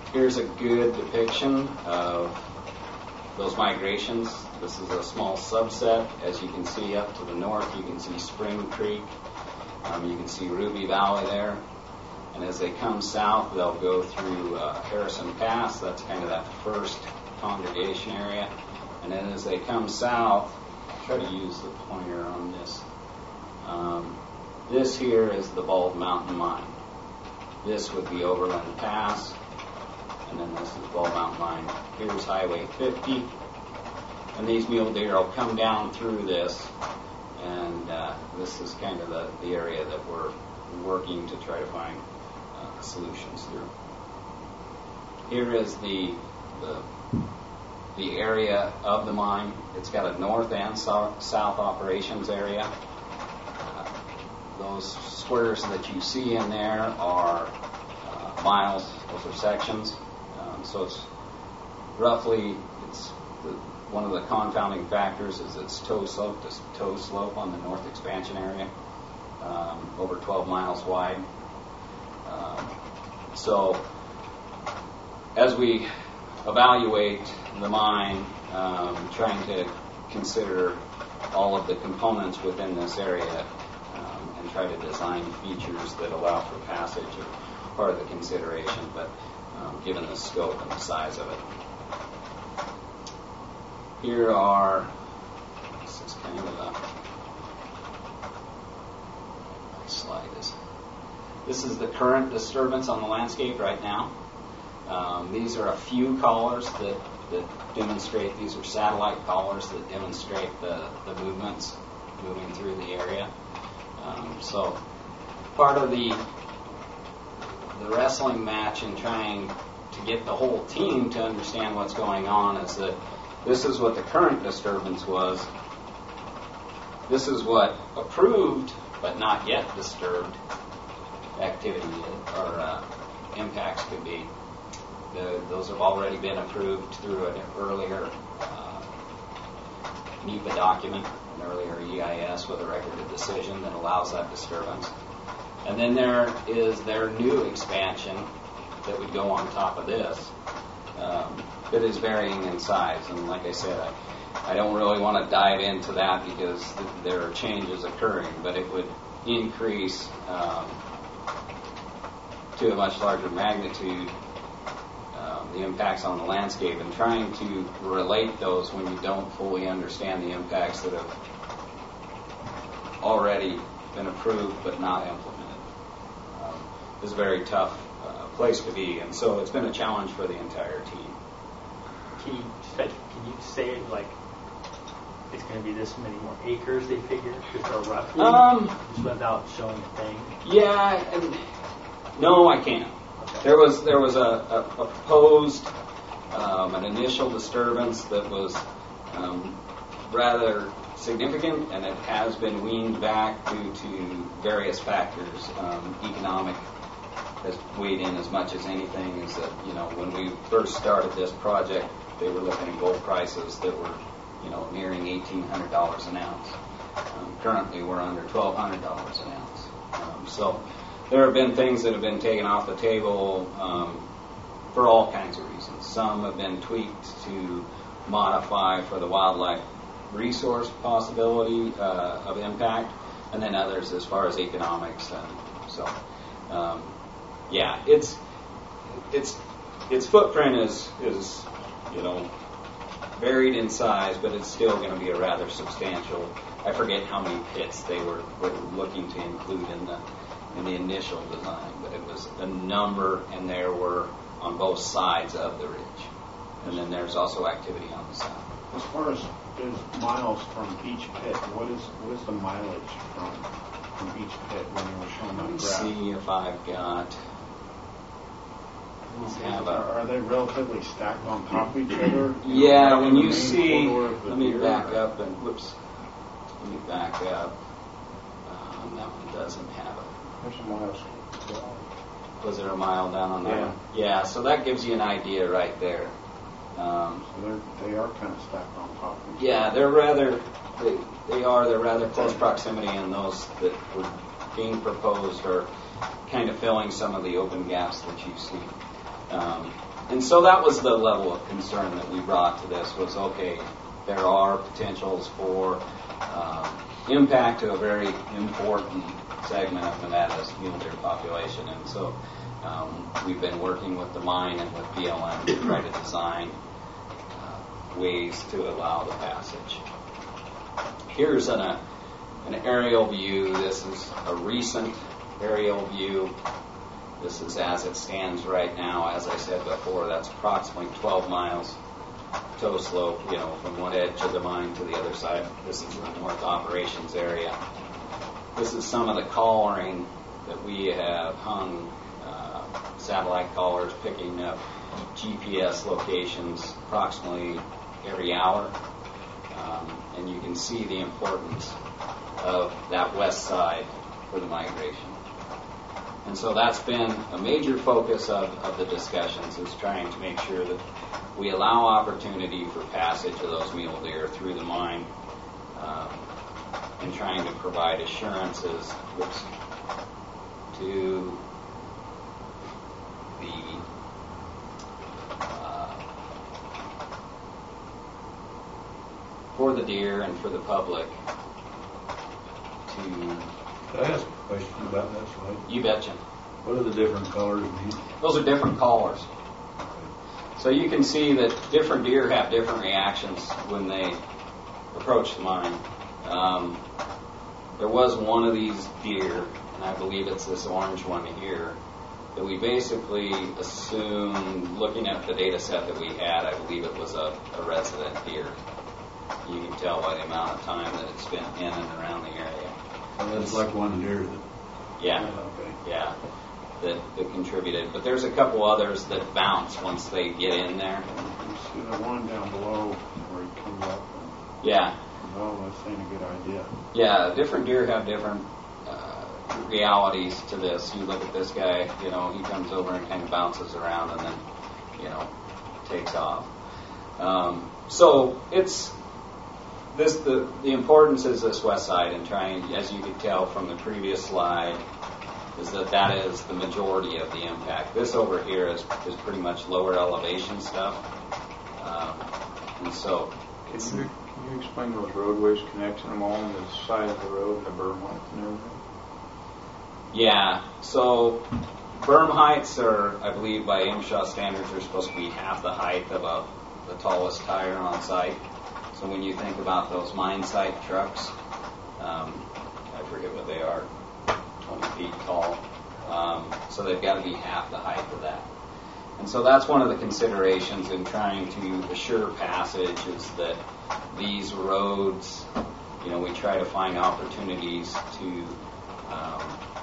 Speaker 10: Here's a good depiction of those migrations. This is a small subset. As you can see up to the north, you can see Spring Creek. Um, you can see Ruby Valley there. And as they come south, they'll go through uh, Harrison Pass. That's kind of that first congregation area. And then as they come south, I'll try to use the pointer on this. Um, this here is the Bald Mountain Mine. This would be Overland Pass. And then this is Bald Mountain Mine. Here's Highway fifty. And these mule deer will come down through this. And uh, this is kind of the, the area that we're working to try to find uh, solutions through. Here is the, the the area of the mine. It's got a north and so, south operations area. Uh, those squares that you see in there are uh, miles. Those are sections. Um, so it's roughly, it's the, one of the confounding factors is its toe slope, this toe slope on the north expansion area, um, over twelve miles wide. Um, so as we evaluate the mine, um, trying to consider all of the components within this area um, and try to design features that allow for passage are part of the consideration, but um, given the scope and the size of it. Here are, this is kind of a, my slide is, this is the current disturbance on the landscape right now. Um, these are a few collars that, that demonstrate, these are satellite collars that demonstrate the, the movements moving through the area. Um, so part of the, the wrestling match in trying to get the whole team to understand what's going on is that this is what the current disturbance was. This is what approved but not yet disturbed activity or uh, impacts could be. The, those have already been approved through an earlier uh, NEPA document, an earlier E I S with a record of decision that allows that disturbance. And then there is their new expansion that would go on top of this um, that is varying in size. And like I said, I, I don't really want to dive into that because th- there are changes occurring, but it would increase um, to a much larger magnitude the impacts on the landscape, and trying to relate those when you don't fully understand the impacts that have already been approved but not implemented. Um, is a very tough uh, place to be, and so it's been a challenge for the entire team.
Speaker 2: Can you say, can you say like it's going to be this many more acres they figure, just or roughly,
Speaker 10: um,
Speaker 2: just without showing a thing?
Speaker 10: Yeah, and, no, I can't. There was there was a, a, a proposed um, an initial disturbance that was um, rather significant, and it has been weaned back due to various factors. Um, economic has weighed in as much as anything. Is that you know when we first started this project, they were looking at gold prices that were you know nearing eighteen hundred dollars an ounce. Um, currently, we're under twelve hundred dollars an ounce. Um, so. There have been things that have been taken off the table um, for all kinds of reasons. Some have been tweaked to modify for the wildlife resource possibility uh, of impact, and then others as far as economics. And so, um, yeah, it's it's its footprint is is you know varied in size, but it's still going to be a rather substantial. I forget how many pits they were, were looking to include in the. in the initial design, but it was a number, and there were on both sides of the ridge. And then there's also activity on the south.
Speaker 5: As far as, as miles from each pit, what is what is the mileage from from each pit when you were showing
Speaker 10: Let
Speaker 5: that
Speaker 10: me
Speaker 5: graph?
Speaker 10: see if I've got. Have
Speaker 5: Are,
Speaker 10: a,
Speaker 5: are they relatively stacked on top of each other?
Speaker 10: yeah,
Speaker 5: know,
Speaker 10: when
Speaker 5: in the
Speaker 10: you
Speaker 5: main
Speaker 10: see,
Speaker 5: corridor of the
Speaker 10: let me
Speaker 5: deer,
Speaker 10: back
Speaker 5: or-
Speaker 10: up and whoops, let me back up. Um, that one doesn't have it.
Speaker 5: There's some miles.
Speaker 10: Was there a mile down on that
Speaker 5: Yeah.
Speaker 10: one? Yeah, so that gives you an idea right there. Um,
Speaker 5: So they're, they are kind of stacked on top of each
Speaker 10: yeah, they're rather, they, they are, they're rather close proximity, and those that were being proposed are kind of filling some of the open gaps that you see. Um, and so that was the level of concern that we brought to this was, okay, there are potentials for uh, impact to a very important segment of Nevada's mule deer population. And so um, we've been working with the mine and with B L M to try to design uh, ways to allow the passage. Here's an, uh, an aerial view. This is a recent aerial view. This is as it stands right now. As I said before, that's approximately twelve miles toe slope, you know, from one edge of the mine to the other side. This is the North Operations area. This is some of the collaring that we have hung, uh, satellite collars picking up G P S locations approximately every hour. Um, and you can see the importance of that west side for the migration. And so that's been a major focus of, of the discussions, is trying to make sure that we allow opportunity for passage of those mule deer through the mine, um, and trying to provide assurances whoops, to the uh, for the deer and for the public to.
Speaker 11: Can I ask a question about that slide?
Speaker 10: You betcha.
Speaker 11: What are the different colors mean?
Speaker 10: Those are different collars. So you can see that different deer have different reactions when they approach the mine. Um, there was one of these deer, and I believe it's this orange one here, that we basically assumed, looking at the data set that we had, I believe it was a, a resident deer. You can tell by the amount of time that it's spent in and around the area.
Speaker 11: So that's like one deer that...
Speaker 10: Yeah.
Speaker 11: Okay.
Speaker 10: Yeah. That, that contributed. But there's a couple others that bounce once they get in there.
Speaker 5: You see the one down below where he comes up and,
Speaker 10: Yeah.
Speaker 5: oh, that's ain't a good idea.
Speaker 10: Yeah, different deer have different uh, realities to this. You look at this guy, you know, he comes over and kind of bounces around and then, you know, takes off. Um, so it's this the the importance is this west side, and trying, as you could tell from the previous slide, is that that is the majority of the impact. This over here is is pretty much lower elevation stuff, um, and so it's.
Speaker 12: Can you, can you explain those roadways connecting them all on the side of the road, the berm height and everything?
Speaker 10: Yeah, so berm heights are, I believe, by MSHA standards, are supposed to be half the height of a, the tallest tire on site. So when you think about those mine site trucks, um, I forget what they are, twenty feet tall. Um, so they've got to be half the height of that. And so that's one of the considerations in trying to assure passage, is that these roads, you know, we try to find opportunities to um,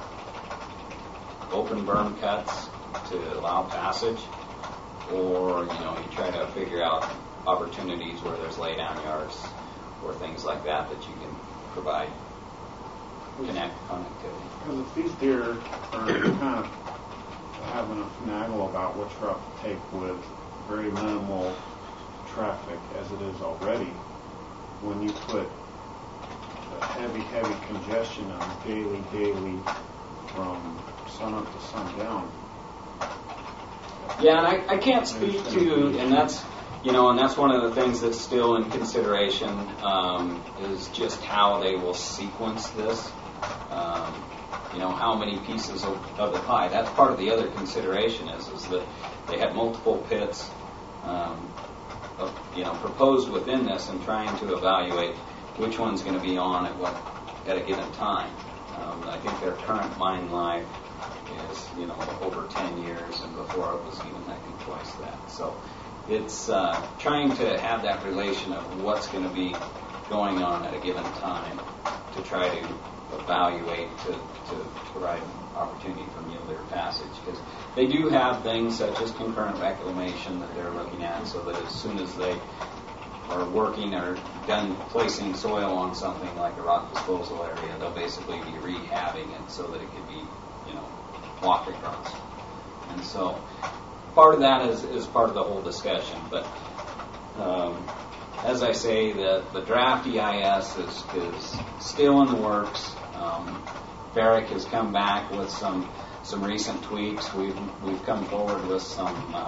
Speaker 10: open berm cuts to allow passage, or, you know, you try to figure out opportunities where there's lay down yards or things like that that you can provide connect connectivity.
Speaker 5: Because if these deer are kind of having a finagle about which route to take with very minimal traffic as it is already, when you put the heavy, heavy congestion on daily, daily from sun up to sundown.
Speaker 10: Yeah, and I, I can't speak to, and that's, you know, and that's one of the things that's still in consideration, um, is just how they will sequence this. Um, you know, how many pieces of, of the pie. That's part of the other consideration is, is that they had multiple pits, um, of, you know, proposed within this, and trying to evaluate which one's going to be on at what at a given time. Um, I think their current mine life is, you know, over ten years, and before it was even, I think, twice that. So it's uh, trying to have that relation of what's going to be going on at a given time to try to evaluate to, to provide opportunity for mule deer passage, because they do have things such as concurrent reclamation that they're looking at, so that as soon as they are working or done placing soil on something like a rock disposal area, they'll basically be rehabbing it so that it can be, you know, walked across. And so part of that is, is part of the whole discussion. But um, as I say, the, the draft E I S is, is still in the works. Um, Barrick has come back with some some recent tweaks. We've we've come forward with some uh,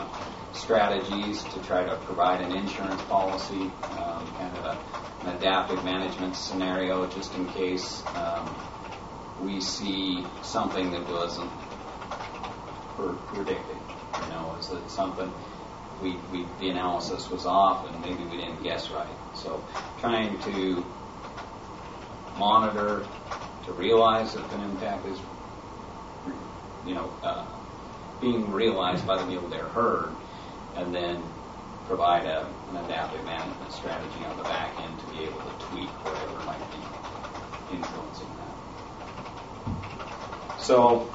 Speaker 10: strategies to try to provide an insurance policy, um, kind of a, an adaptive management scenario, just in case um, we see something that wasn't per- predicted. You know, is that something we, we the analysis was off and maybe we didn't guess right. So trying to monitor, to realize if an impact is, you know, uh, being realized by the people that are heard, and then provide a, an adaptive management strategy on the back end to be able to tweak whatever might be influencing that. So,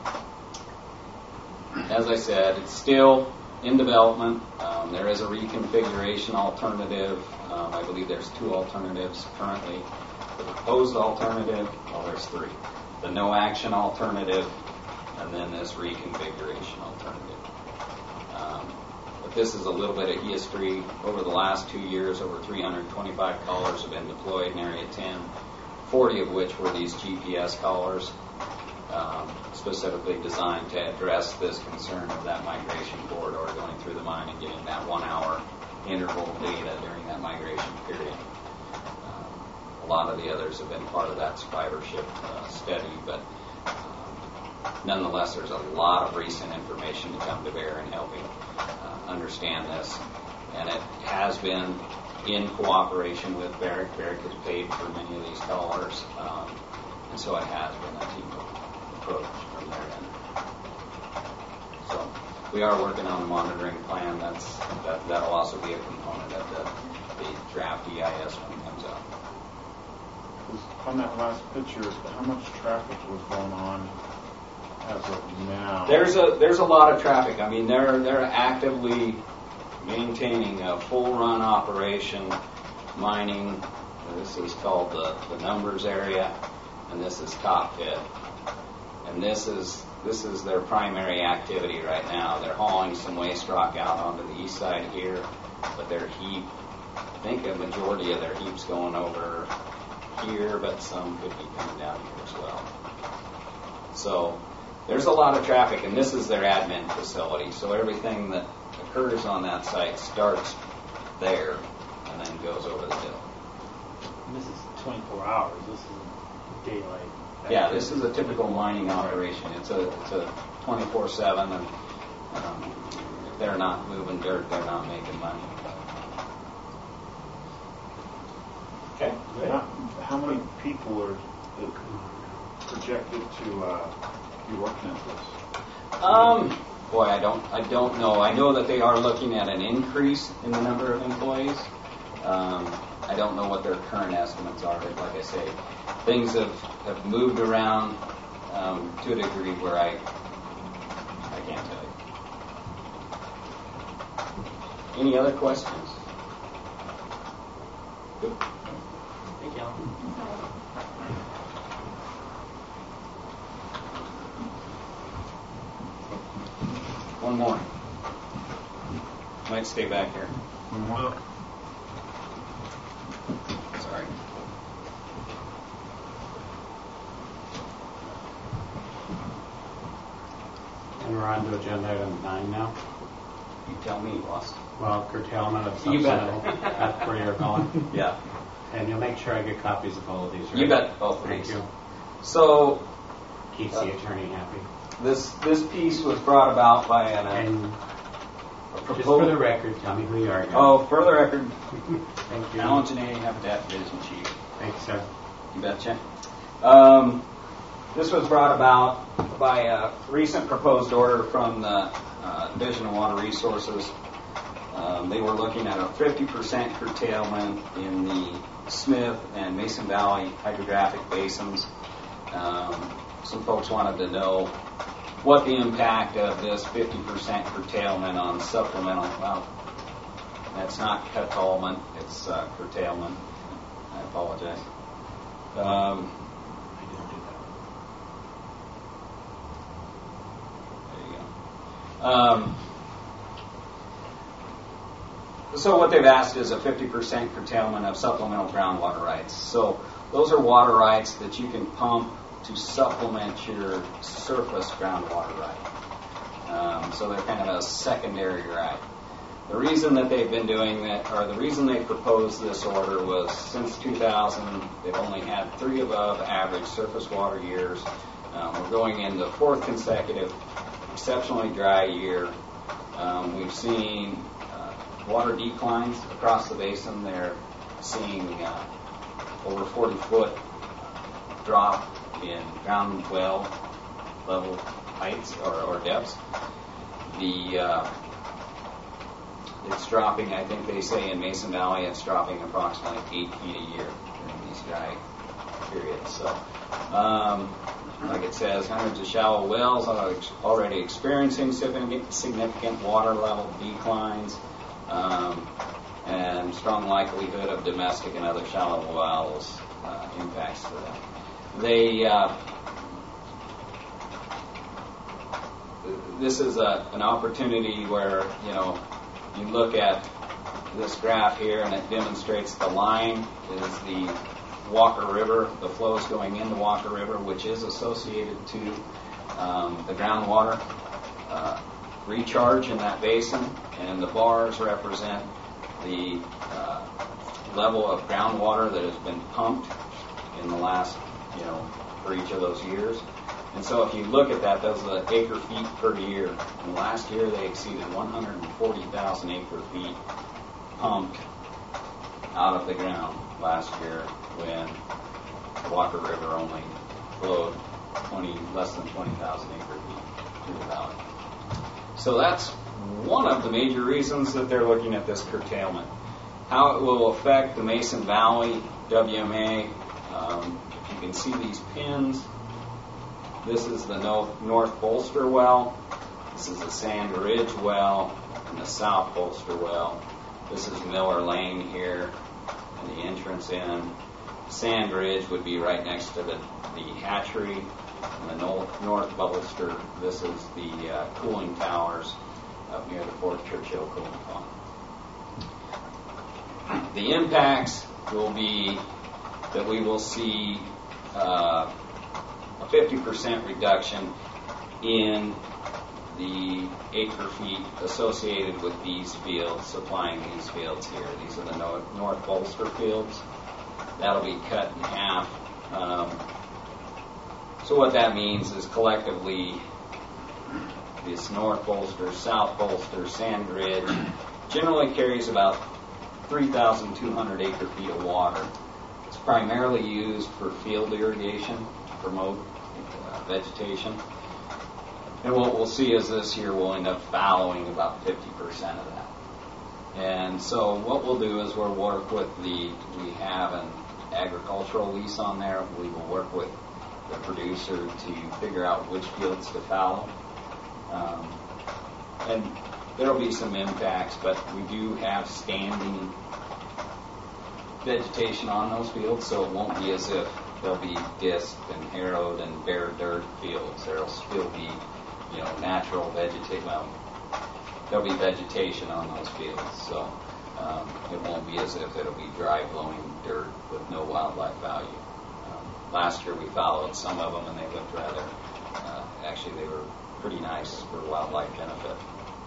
Speaker 10: as I said, it's still in development. Um, there is a reconfiguration alternative. Um, I believe there's two alternatives currently. The proposed alternative, well, there's three. The no action alternative, and then this reconfiguration alternative. Um, but this is a little bit of history. Over the last two years, over three hundred twenty-five collars have been deployed in Area ten, forty of which were these G P S collars, um, specifically designed to address this concern of that migration corridor going through the mine and getting that one-hour interval data during that migration period. Um, a lot of the others have been part of that survivorship uh, study, but nonetheless, there's a lot of recent information to come to bear in helping uh, understand this. And it has been in cooperation with Barrick. Barrick has paid for many of these collars, um, and so it has been a team approach from their end. So we are working on a monitoring plan. That's that, that'll also be a component of the, the draft E I S when it comes out.
Speaker 5: On that last picture, how much traffic was going on as of now?
Speaker 10: There's a there's a lot of traffic. I mean, they're they're actively maintaining a full run operation, mining. This is called the, the numbers area, and this is top pit. And this is this is their primary activity right now. They're hauling some waste rock out onto the east side here, but their heap, I think a majority of their heap's going over here, but some could be coming down here as well. So there's a lot of traffic, and this is their admin facility. So everything that occurs on that site starts there and then goes over the hill.
Speaker 2: And this is twenty-four hours. This is daylight.
Speaker 10: Yeah, this is a typical mining operation. It's a it's a twenty-four seven, and um, if they're not moving dirt, they're not making money. Okay.
Speaker 5: How, how many people are projected to uh, be working at this?
Speaker 10: Um, boy, I don't I don't know. I know that they are looking at an increase in the number of employees. Um, I don't know what their current estimates are, but like I say, things have, have moved around um, to a degree where I I can't tell you. Any other questions? Good.
Speaker 2: Thank you.
Speaker 10: One more. Might stay back here.
Speaker 2: Well,
Speaker 10: Sorry.
Speaker 1: And we're on to agenda item nine now.
Speaker 10: You tell me, boss.
Speaker 1: Well, curtailment of
Speaker 10: You bet.
Speaker 1: subsidy. That's where you're going.
Speaker 10: Yeah.
Speaker 1: And you'll make sure I get copies of all of these, right?
Speaker 10: You bet. Both of
Speaker 1: Thank
Speaker 10: these.
Speaker 1: you.
Speaker 10: So
Speaker 1: Keeps the attorney happy.
Speaker 10: this this piece was brought about by an, uh,
Speaker 1: And
Speaker 10: a
Speaker 1: just for the
Speaker 10: proposal.
Speaker 1: record, tell me who you are again.
Speaker 10: Oh, for the record,
Speaker 1: Thank you.
Speaker 10: Alan Janae, Habitat Division Chief.
Speaker 1: Thanks, sir.
Speaker 10: You betcha. Um, this was brought about by a recent proposed order from the uh, Division of Water Resources. Um, they were looking at a fifty percent curtailment in the Smith and Mason Valley hydrographic basins. Um, some folks wanted to know what the impact of this fifty percent curtailment on supplemental, well, that's not curtailment, it's uh, curtailment. I apologize. Um, there you go. Um, so what they've asked is a fifty percent curtailment of supplemental groundwater rights. So those are water rights that you can pump to supplement your surface groundwater right. Um, so they're kind of a secondary right. The reason that they've been doing that, or the reason they proposed this order was since two thousand, they've only had three above average surface water years. Um, we're going into fourth consecutive exceptionally dry year. Um, we've seen uh, water declines across the basin. They're seeing uh, over forty foot drop in ground well level heights or, or depths. The uh, it's dropping, I think they say in Mason Valley, it's dropping approximately eight feet a year during these dry periods. So, um, like it says, hundreds of shallow wells are already experiencing significant water level declines, um, and strong likelihood of domestic and other shallow wells uh, impacts to them. They uh, this is a, an opportunity where, you know, you look at this graph here and it demonstrates the line is the Walker River, the flows going into Walker River, which is associated to um, the groundwater uh, recharge in that basin, and the bars represent the uh, level of groundwater that has been pumped in the last, you know, for each of those years. And so if you look at that, those are the acre feet per year. And last year they exceeded one hundred forty thousand acre feet pumped out of the ground last year when the Walker River only flowed twenty, less than twenty thousand acre feet through the valley. So that's one of the major reasons that they're looking at this curtailment. How it will affect the Mason Valley W M A, um, if you can see these pins, this is the no, North Bolster well, this is the Sand Ridge well, and the South Bolster well. This is Miller Lane here, and the entrance in. Sand Ridge would be right next to the, the hatchery, and the no, North Bolster, this is the uh, cooling towers up near the Fort Churchill cooling pond. The impacts will be that we will see uh, a fifty percent reduction in the acre feet associated with these fields, supplying these fields here. These are the North, North Bolster fields. That'll be cut in half. Um, so what that means is collectively this North Bolster, South Bolster, Sand Ridge generally carries about three thousand two hundred acre feet of water. It's primarily used for field irrigation to promote uh, vegetation. And what we'll see is this year we'll end up fallowing about fifty percent of that. And so what we'll do is we'll work with the, we have an agricultural lease on there. We will work with the producer to figure out which fields to fallow. Um, and there will be some impacts, but we do have standing vegetation on those fields, so it won't be as if they'll be disked and harrowed and bare dirt fields. There will still be, you know, natural vegetation. Well, there'll be vegetation on those fields, so um, it won't be as if it'll be dry, blowing dirt with no wildlife value. Um, last year we followed some of them, and they looked rather. Uh, actually, they were pretty nice for wildlife benefit.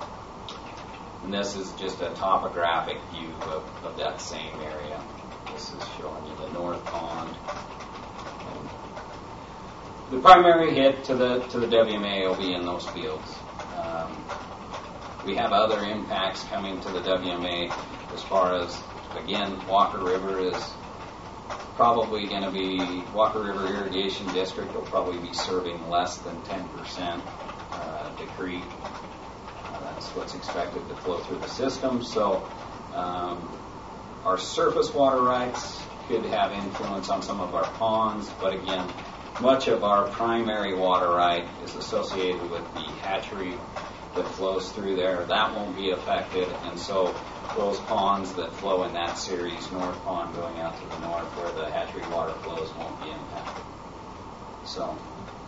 Speaker 10: And this is just a topographic view of, of that same area. This is showing you the North Pond. And the primary hit to the to the W M A will be in those fields. Um, we have other impacts coming to the W M A as far as, again, Walker River is probably going to be, Walker River Irrigation District will probably be serving less than ten percent uh, to creek. Uh, that's what's expected to flow through the system. So um, our surface water rights could have influence on some of our ponds, but again, much of our primary water right is associated with the hatchery that flows through there. That won't be affected, and so those ponds that flow in that series, North Pond going out to the north where the hatchery water flows, won't be impacted. So,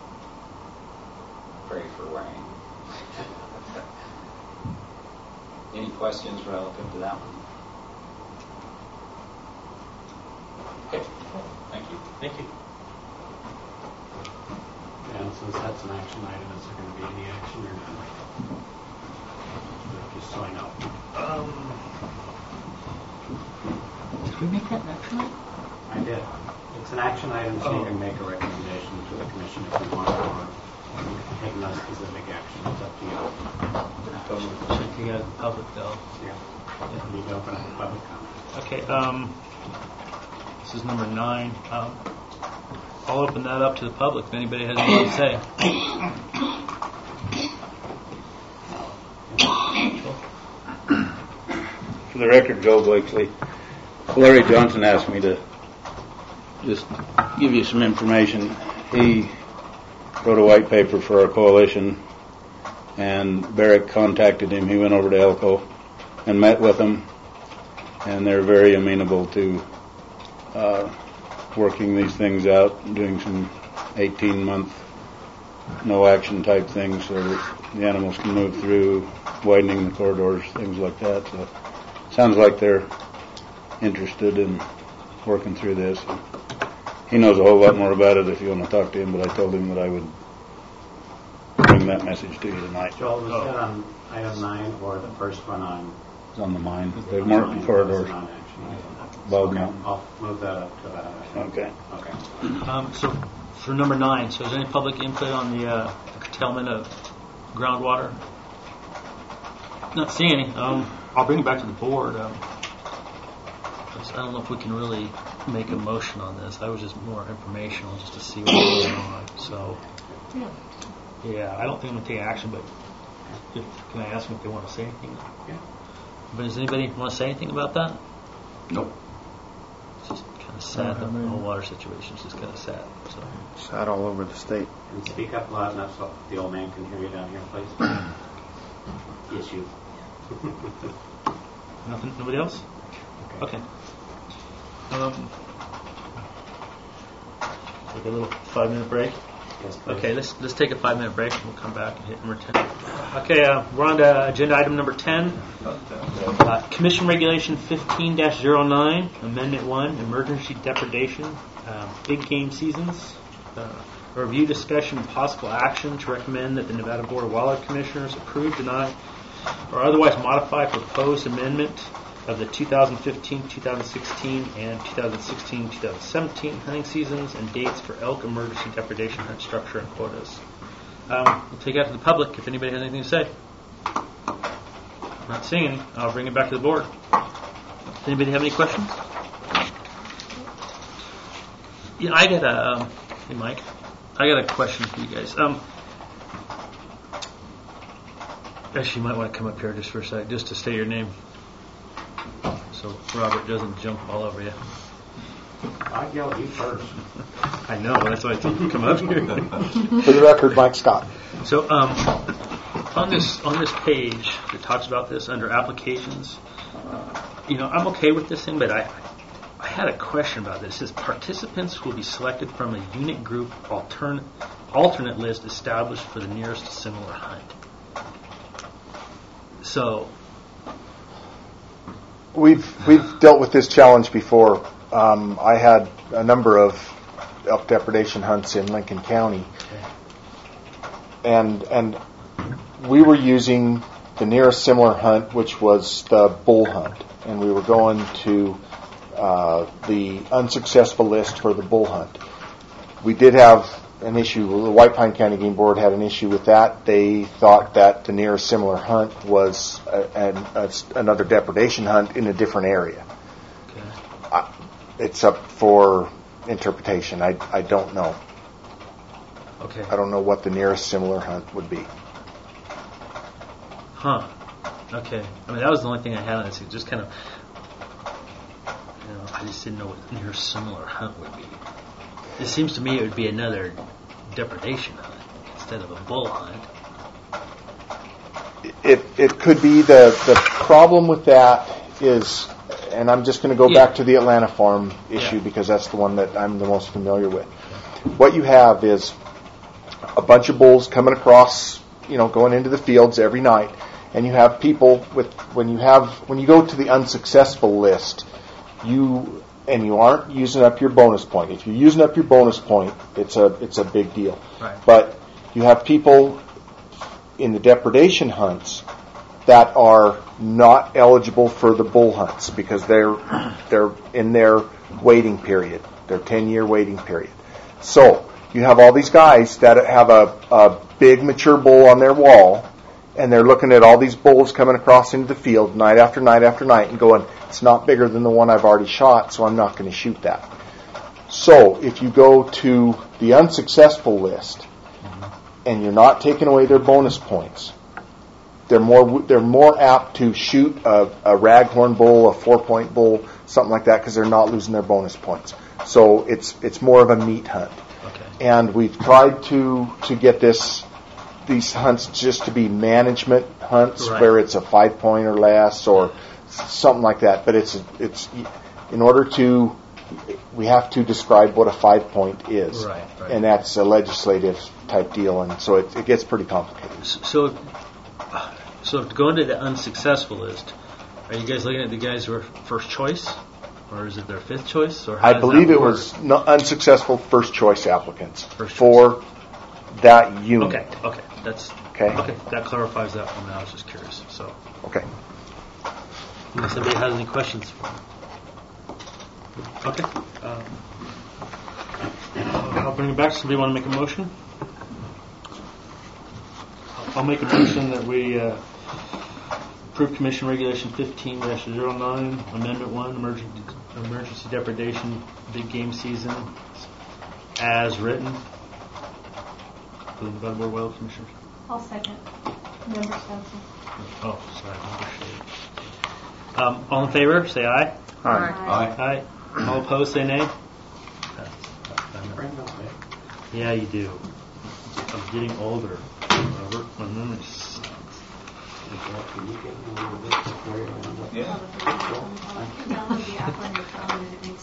Speaker 10: pray for rain. Any questions relative to that one? Okay, thank you.
Speaker 1: Thank you. And since that's an action item, is there going to be any action or not? Just so I know.
Speaker 2: Um, did we make that an action item?
Speaker 1: I did. It's an action item, so you can make a recommendation to the commission if you want, or you can take no specific action. It's up to you.
Speaker 2: Should take it out of the public, though.
Speaker 1: Yeah. You need to open up the public comment.
Speaker 2: Okay, um, this is number nine. Um, I'll open that up to the public if anybody has anything to say.
Speaker 11: For the record, Joe Blakesley, Larry Johnson asked me to just give you some information. He wrote a white paper for our coalition, and Barrick contacted him. He went over to Elko and met with them, and they're very amenable to uh, working these things out, doing some eighteen-month no-action type things so that the animals can move through, widening the corridors, things like that. So sounds like they're interested in working through this. He knows a whole lot more about it if you want to talk to him, but I told him that I would bring that message to you tonight.
Speaker 1: Joel, was
Speaker 2: Oh.
Speaker 1: that on item nine or the first one on?
Speaker 11: It's on the mine. They're
Speaker 1: on
Speaker 11: marking
Speaker 1: nine?
Speaker 11: corridors.
Speaker 1: That's an action item.
Speaker 11: Bald
Speaker 1: Okay,
Speaker 11: Mountain.
Speaker 1: I'll move that up to that item.
Speaker 11: Okay.
Speaker 1: Okay.
Speaker 2: Um, so for number nine, so is there any public input on the uh, curtailment of groundwater? Not seeing any. Um, I'll bring it back to the board. Um, I don't know if we can really make a motion on this. I was just more informational, just to see what's going on. So, yeah, I don't think I'm going to take action, but if, can I ask them if they want to say anything?
Speaker 1: Yeah.
Speaker 2: But does anybody want to say anything about that?
Speaker 6: Nope.
Speaker 2: It's just kind of sad. The whole water situation is just kind of sad. So.
Speaker 5: Sad all over the state.
Speaker 1: And speak up loud enough so the old man can hear you down here, please. Yes, you.
Speaker 2: Nothing. Nobody else? Okay. Um, take a little five-minute break.
Speaker 1: Yes, please.
Speaker 2: Okay, let's let's take a five-minute break and we'll come back and hit number ten. Okay, uh, we're on to agenda item number ten. Uh, Commission Regulation fifteen dash oh nine, Amendment one, Emergency Depredation, uh, Big Game Seasons. Uh, a review, discussion, and possible action to recommend that the Nevada Board of Wildlife Commissioners approve, deny, or otherwise modify proposed amendment of the two thousand fifteen, two thousand sixteen, and two thousand sixteen, two thousand seventeen hunting seasons and dates for elk emergency depredation hunt structure and quotas. Um, we'll take it out to the public if anybody has anything to say. Not seeing any. I'll bring it back to the board. Does anybody have any questions? Yeah, I got a. Um, hey, Mike. I got a question for you guys. Um, actually, you might want to come up here just for a second, just to say your name, so Robert doesn't jump all over you.
Speaker 1: I yelled you first.
Speaker 2: I know. That's why I told you to come up here.
Speaker 13: For the record, Mike Scott.
Speaker 2: So, um, on this on this page that talks about this under applications, you know, I'm okay with this thing, but I I had a question about this. It says participants will be selected from a unit group altern, alternate list established for the nearest similar hunt. So,
Speaker 13: We've we've dealt with this challenge before. Um, I had a number of elk depredation hunts in Lincoln County, and and we were using the nearest similar hunt, which was the bull hunt, and we were going to uh, the unsuccessful list for the bull hunt. We did have an issue. The White Pine County Game Board had an issue with that. They thought that the nearest similar hunt was a, an, a, another depredation hunt in a different area.
Speaker 2: okay.
Speaker 13: I, it's up for interpretation. I, I don't know.
Speaker 2: Okay.
Speaker 13: I don't know what the nearest similar hunt would be.
Speaker 2: Huh. Okay. I mean, that was the only thing I had on this. It just kind of, you know, I just didn't know what near similar hunt would be. It seems to me it would be another depredation hunt instead of a bull hunt.
Speaker 13: It it could be. The, the problem with that is, and I'm just going to go
Speaker 2: Yeah.
Speaker 13: back to the Atlanta farm issue
Speaker 2: Yeah.
Speaker 13: because that's the one that I'm the most familiar with. What you have is a bunch of bulls coming across, you know, going into the fields every night, and you have people with, when you have, when you go to the unsuccessful list, you, and you aren't using up your bonus point. If you're using up your bonus point, it's a, it's a big deal.
Speaker 2: Right.
Speaker 13: But You have people in the depredation hunts that are not eligible for the bull hunts because they're they're in their waiting period, their ten-year waiting period. So you have all these guys that have a, a big mature bull on their wall, and they're looking at all these bulls coming across into the field night after night after night and going, it's not bigger than the one I've already shot, so I'm not going to shoot that. So if you go to the unsuccessful list and you're not taking away their bonus points, they're more they're more apt to shoot a, a raghorn bull, a four-point bull, something like that, because they're not losing their bonus points. So it's it's more of a meat hunt.
Speaker 2: Okay.
Speaker 13: And we've tried to to get this these hunts just to be management hunts,
Speaker 2: Right.
Speaker 13: where it's a five point or less or something like that. But it's it's in order to we have to describe what a five point is,
Speaker 2: Right, right.
Speaker 13: and that's a legislative type deal, and so it, it gets pretty complicated.
Speaker 2: So, so to go into the unsuccessful list, are you guys looking at the guys who are first choice, or is it their fifth choice? Or how
Speaker 13: I
Speaker 2: does
Speaker 13: believe
Speaker 2: that
Speaker 13: it
Speaker 2: work?
Speaker 13: was no, unsuccessful first choice applicants
Speaker 2: First choice.
Speaker 13: for that unit.
Speaker 2: Okay, okay, that's
Speaker 13: Okay.
Speaker 2: Okay, that clarifies that for me. I was just curious. So,
Speaker 13: Okay.
Speaker 2: unless anybody has any questions for me. Okay. Um, I'll bring it back. Somebody want to make a motion? I'll make a motion that we uh, approve Commission Regulation fifteen dash zero nine, Amendment one, emergency, emergency depredation big game season, as written. For the Bud Board Wild Commissioners.
Speaker 3: I'll second. Member Spencer.
Speaker 2: Oh, sorry, Member Shade. Um, all in favor, say aye.
Speaker 13: Aye.
Speaker 6: Aye.
Speaker 2: Aye. All opposed, say nay.
Speaker 1: Bring them back.
Speaker 2: Yeah, you do. I'm getting older. Robert. My memory sucks.
Speaker 1: Can you get me a little bit before you end up?
Speaker 12: Yeah.
Speaker 3: Download the app on your phone and it makes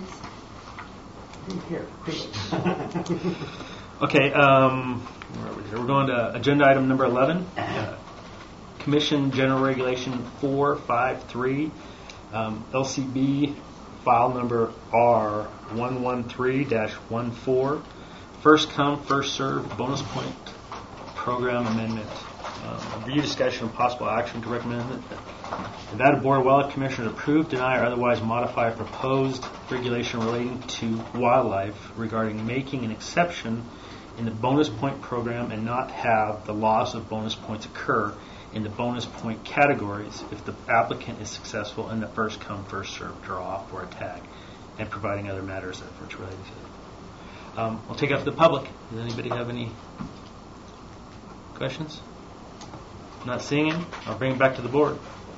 Speaker 3: the noise.
Speaker 1: Here.
Speaker 2: Okay, um, where are we here? We're going to agenda item number eleven. Uh, Commission General Regulation four five three, um, L C B file number R one one three dash one four, first come, first served bonus point program amendment. Um, review, discussion, and possible action to recommend that the Nevada Board of Wildlife Commissioners approve, deny, or otherwise modify a proposed regulation relating to wildlife regarding making an exception in the bonus point program and not have the loss of bonus points occur in the bonus point categories if the applicant is successful in the first come, first served draw for a tag, and providing other matters that are related to it. Um, I'll take it up to the public. Does anybody have any questions? Not seeing any? I'll bring it back to the board.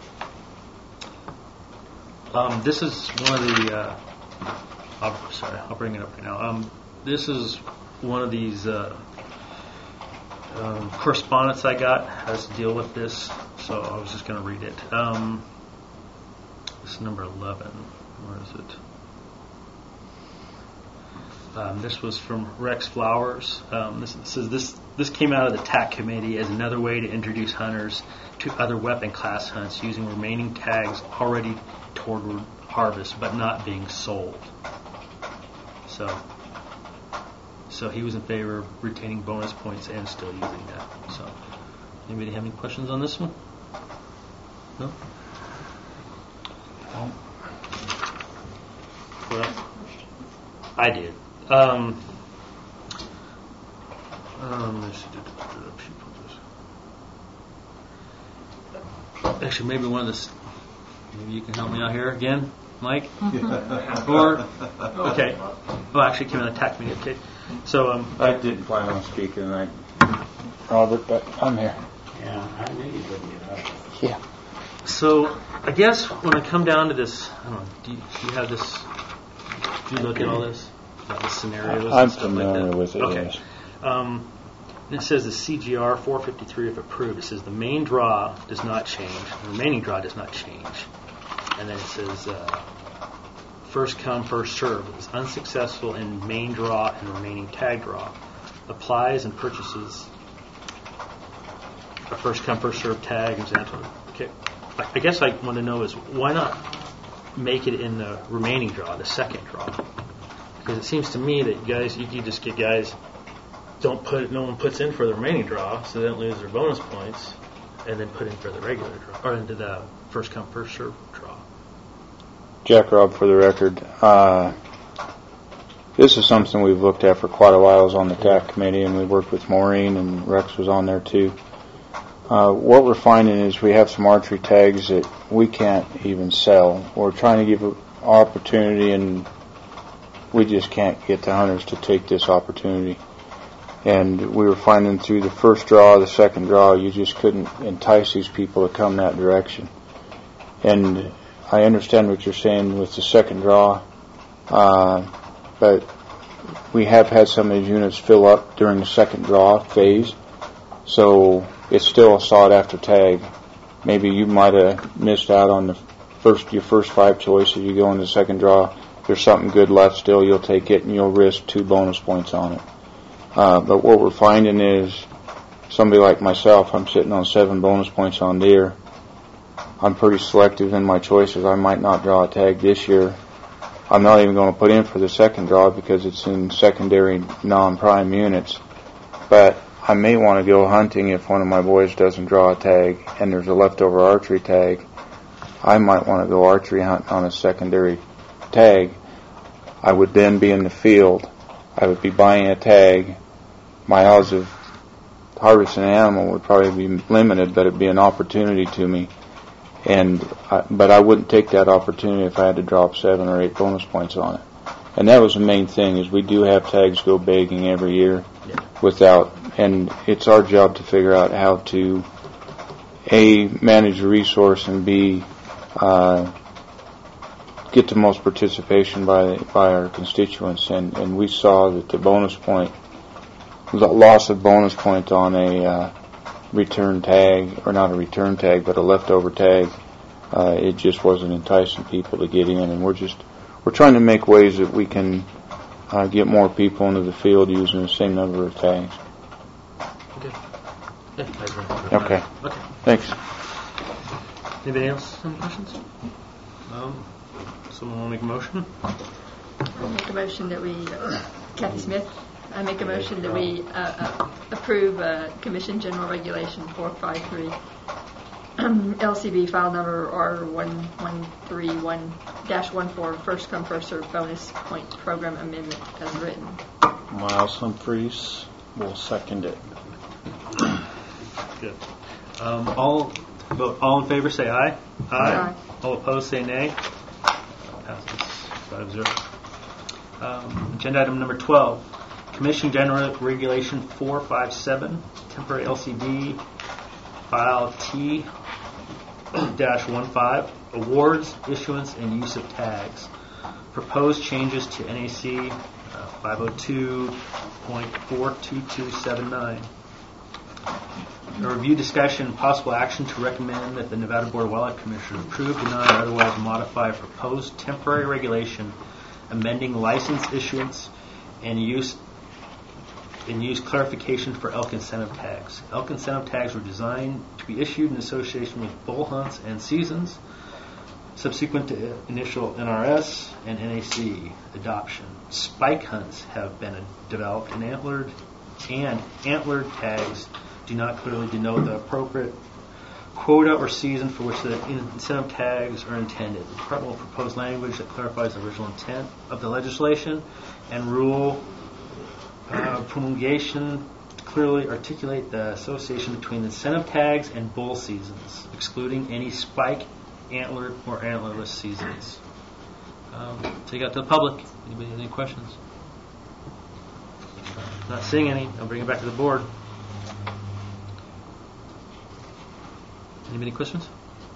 Speaker 2: Um, this is one of the. Uh, I'll, sorry, I'll bring it up right now. Um, this is one of these uh, um, correspondence I got has to deal with this, so I was just going to read it. Um, this is number eleven. Where is it? Um, this was from Rex Flowers. Um, this it says this this came out of the T A C committee as another way to introduce hunters to other weapon class hunts using remaining tags already toward harvest but not being sold. So, so he was in favor of retaining bonus points and still using that. So, anybody have any questions on this one? No. No. Well, I did. Um, um, let's see. Actually, maybe one of the. Maybe you can help me out here again, Mike. Or okay. Oh, actually, it came out of the T A C meeting. Okay. So um,
Speaker 11: I didn't plan on speaking, I, Robert, but I'm here.
Speaker 1: Yeah, I knew you wouldn't get up.
Speaker 11: Yeah.
Speaker 2: So I guess when I come down to this, I don't know. Do you, do you have this? Do you look at all this? About the scenarios.
Speaker 11: I'm
Speaker 2: and stuff
Speaker 11: familiar
Speaker 2: like that?
Speaker 11: with it,
Speaker 2: Okay.
Speaker 11: yes.
Speaker 2: Um, and it says the C G R four fifty-three, if approved, it says the main draw does not change, the remaining draw does not change. And then it says uh, first come, first serve is unsuccessful in main draw and remaining tag draw. Applies and purchases a first come, first serve tag. Example. Okay. I guess I want to know is why not make it in the remaining draw, the second draw? Because it seems to me that you guys, you could just get guys don't put, no one puts in for the remaining draw, so they don't lose their bonus points, and then put in for the regular draw, or into the first come, first serve draw.
Speaker 11: Jack Robb for the record. Uh, this is something we've looked at for quite a while. I was on the T A C committee, and we worked with Maureen, and Rex was on there too. Uh, what we're finding is we have some archery tags that we can't even sell. We're trying to give an opportunity, and we just can't get the hunters to take this opportunity. And we were finding through the first draw, the second draw, you just couldn't entice these people to come that direction. And I understand what you're saying with the second draw, uh, but we have had some of these units fill up during the second draw phase, so it's still a sought-after tag. Maybe you might have missed out on the first your first five choices. You go in the second draw, there's something good left still, you'll take it, and you'll risk two bonus points on it. Uh, but what we're finding is somebody like myself, I'm sitting on seven bonus points on deer. I'm pretty selective in my choices. I might not draw a tag this year. I'm not even going to put in for the second draw because it's in secondary non-prime units. But I may want to go hunting if one of my boys doesn't draw a tag and there's a leftover archery tag. I might want to go archery hunting on a secondary tag. I would then be in the field. I would be buying a tag. My odds of harvesting an animal would probably be limited, but it'd be an opportunity to me. And I, but I wouldn't take that opportunity if I had to drop seven or eight bonus points on it. And that was the main thing, is we do have tags go begging every year yeah. without, and it's our job to figure out how to A, manage the resource, and B, uh, get the most participation by by our constituents. And, and we saw that the bonus point, the loss of bonus point on a uh, return tag, or not a return tag, but a leftover tag, uh, it just wasn't enticing people to get in. And we're just we're trying to make ways that we can uh, get more people into the field using the same number of tags.
Speaker 2: Okay. Yeah,
Speaker 11: okay.
Speaker 2: Okay.
Speaker 11: Thanks.
Speaker 2: Anybody else have any questions? Um, someone want to make a motion?
Speaker 7: I'll make a motion that we, uh, Kathy Smith, I make a motion that we uh, uh, approve uh, Commission General Regulation four five three, L C B file number R one one three one dash one four, first come first served bonus point program amendment as written.
Speaker 13: Miles Humphreys will second it.
Speaker 2: Good. Um, all vote. All in favor, say aye. Aye.
Speaker 7: Aye.
Speaker 2: All opposed, say nay. Passes five zero. Um, agenda item number twelve. Commission General Regulation four five seven, temporary L C D, file T dash one five, awards, issuance, and use of tags. Proposed changes to N A C uh, five oh two point four two two seven nine. A review, discussion, and possible action to recommend that the Nevada Board of Wildlife Commission approve, deny, or otherwise modify a proposed temporary regulation amending license issuance and use and use clarification for elk incentive tags. Elk incentive tags were designed to be issued in association with bull hunts and seasons, subsequent to initial N R S and N A C adoption. Spike hunts have been developed, and antlered and antlered tags do not clearly denote the appropriate quota or season for which the incentive tags are intended. The Department will propose language that clarifies the original intent of the legislation and rule uh, promulgation to clearly articulate the association between incentive tags and bull seasons, excluding any spike, antlered, or antlerless seasons. Um, take out to the public. Anybody have any questions? Not seeing any. I'll bring it back to the board. Anybody questions?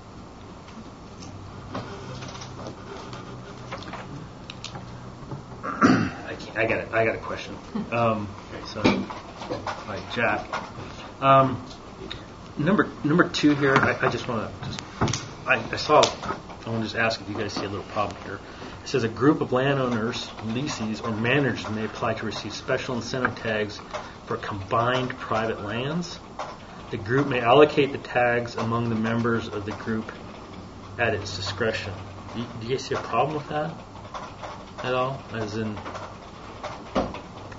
Speaker 2: I, can't, I got it. I got a question. Um, so, like Jack, um, number number two here. I, I just want to just. I, I saw. I want to just ask if you guys see a little problem here. It says a group of landowners, leasees, or managers may apply to receive special incentive tags for combined private lands. The group may allocate the tags among the members of the group at its discretion. Do you, do you guys see a problem with that at all? As in,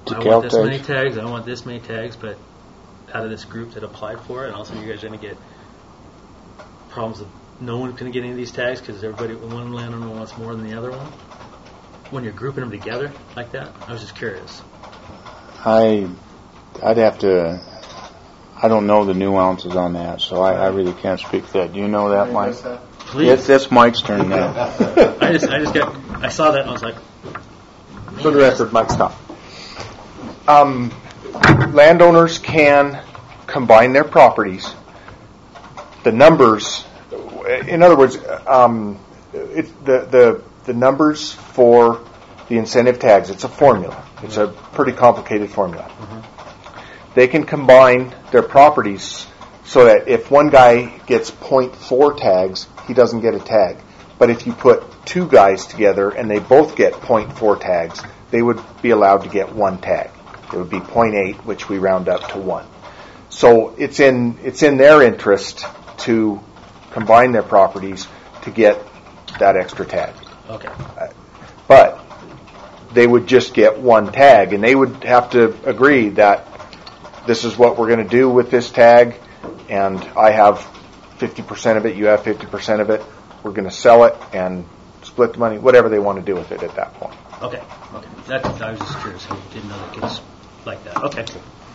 Speaker 11: To
Speaker 2: I
Speaker 11: count
Speaker 2: want this many
Speaker 11: tags?
Speaker 2: tags, I want this many tags, but out of this group that applied for it, and also you guys are going to get problems with no one's going to get any of these tags because everybody, one landowner wants more than the other one? When you're grouping them together like that? I was just curious.
Speaker 11: I, I'd have to, I don't know the nuances on that, so I, I really can't speak to that. Do you know that, Mike?
Speaker 2: Please.
Speaker 11: It's, it's Mike's turn now.
Speaker 2: I just, I just got, I saw that and I was like,
Speaker 13: For the record, Mike, stop. Um, landowners can combine their properties. The numbers, in other words, um, it, the, the the numbers for the incentive tags, it's a formula. It's a pretty complicated formula. Mm-hmm. They can combine their properties so that if one guy gets zero point four tags, he doesn't get a tag. But if you put two guys together and they both get zero point four tags, they would be allowed to get one tag. It would be zero point eight, which we round up to one. So it's in it's in their interest to combine their properties to get that extra tag.
Speaker 2: okay.
Speaker 13: Uh, but they would just get one tag, and they would have to agree that this is what we're going to do with this tag, and I have fifty percent of it, you have fifty percent of it. We're going to sell it and split the money, whatever they want to do with it at that point.
Speaker 2: Okay, okay. That, I was just curious. I didn't know that it's like that. Okay.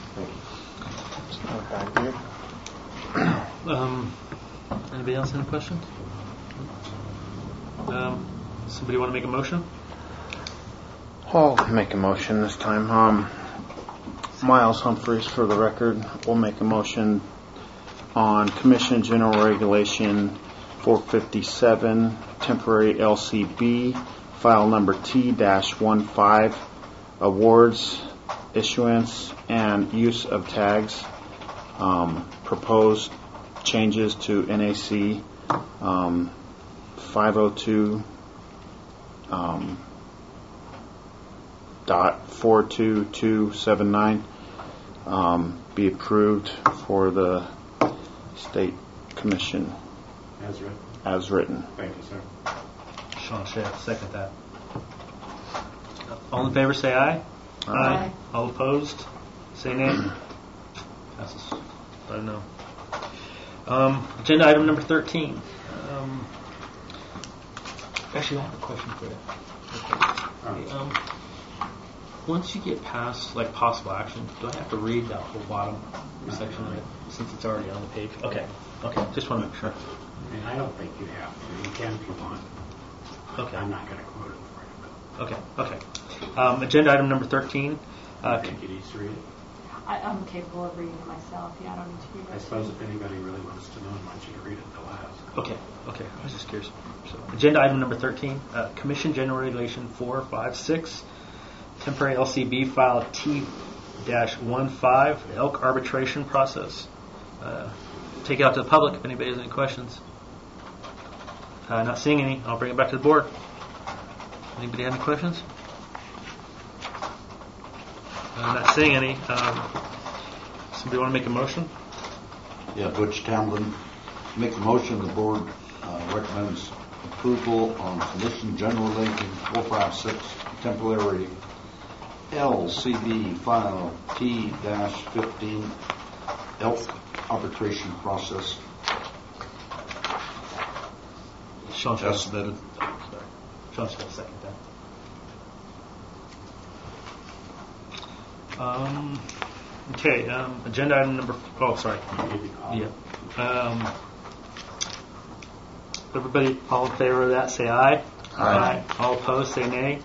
Speaker 2: Um, anybody else have any questions? Um, somebody want to make a motion?
Speaker 11: I'll make a motion this time. Um, Miles Humphreys, for the record, will make a motion on Commission General Regulation four fifty-seven, temporary L C B, file number T fifteen, awards, issuance, and use of tags, um, proposed changes to N A C um, five oh two um, dot four two two seven nine um, be approved for the State Commission
Speaker 1: As written.
Speaker 11: as written.
Speaker 1: Thank you, sir.
Speaker 2: Sean Schiff, second that. All in favor, say aye.
Speaker 7: Aye.
Speaker 2: All opposed, say nay. Passes. I don't know. Um, agenda item number thirteen. Um, actually, I have a question for you. Okay. Um, once you get past like possible action, do I have to read that whole bottom section of it since it's already on the page? Okay. Okay. Just want to make sure.
Speaker 1: I mean, I don't think you have to. You can if you want.
Speaker 2: Okay.
Speaker 1: I'm not going to quote it for you.
Speaker 2: Okay. Okay. Um, agenda item number thirteen. Uh,
Speaker 1: I think you need to read it.
Speaker 3: I, I'm capable of reading it myself. Yeah, I don't need to be read.
Speaker 1: I suppose if anybody really wants to know, I want you to read it, they'll ask.
Speaker 2: Okay, okay. I was just curious. So, agenda item number thirteen, uh, Commission General Regulation four five six, temporary L C B file T fifteen, elk arbitration process. Uh, take it out to the public if anybody has any questions. Uh, not seeing any, I'll bring it back to the board. Anybody have any questions? I'm not seeing any. Um, somebody want to make a motion?
Speaker 6: Yeah, Butch Tamlin. Make the motion. The board uh, recommends approval on Commission General Regulation four five six, temporary L C B file T fifteen, elk arbitration process.
Speaker 2: Sean Shaw submitted. Sorry. Sean Shaw second that. Um, okay, um, agenda item number, oh, sorry. Yeah. Um, everybody, all in favor of that, say aye.
Speaker 11: Aye.
Speaker 2: All opposed, say nay.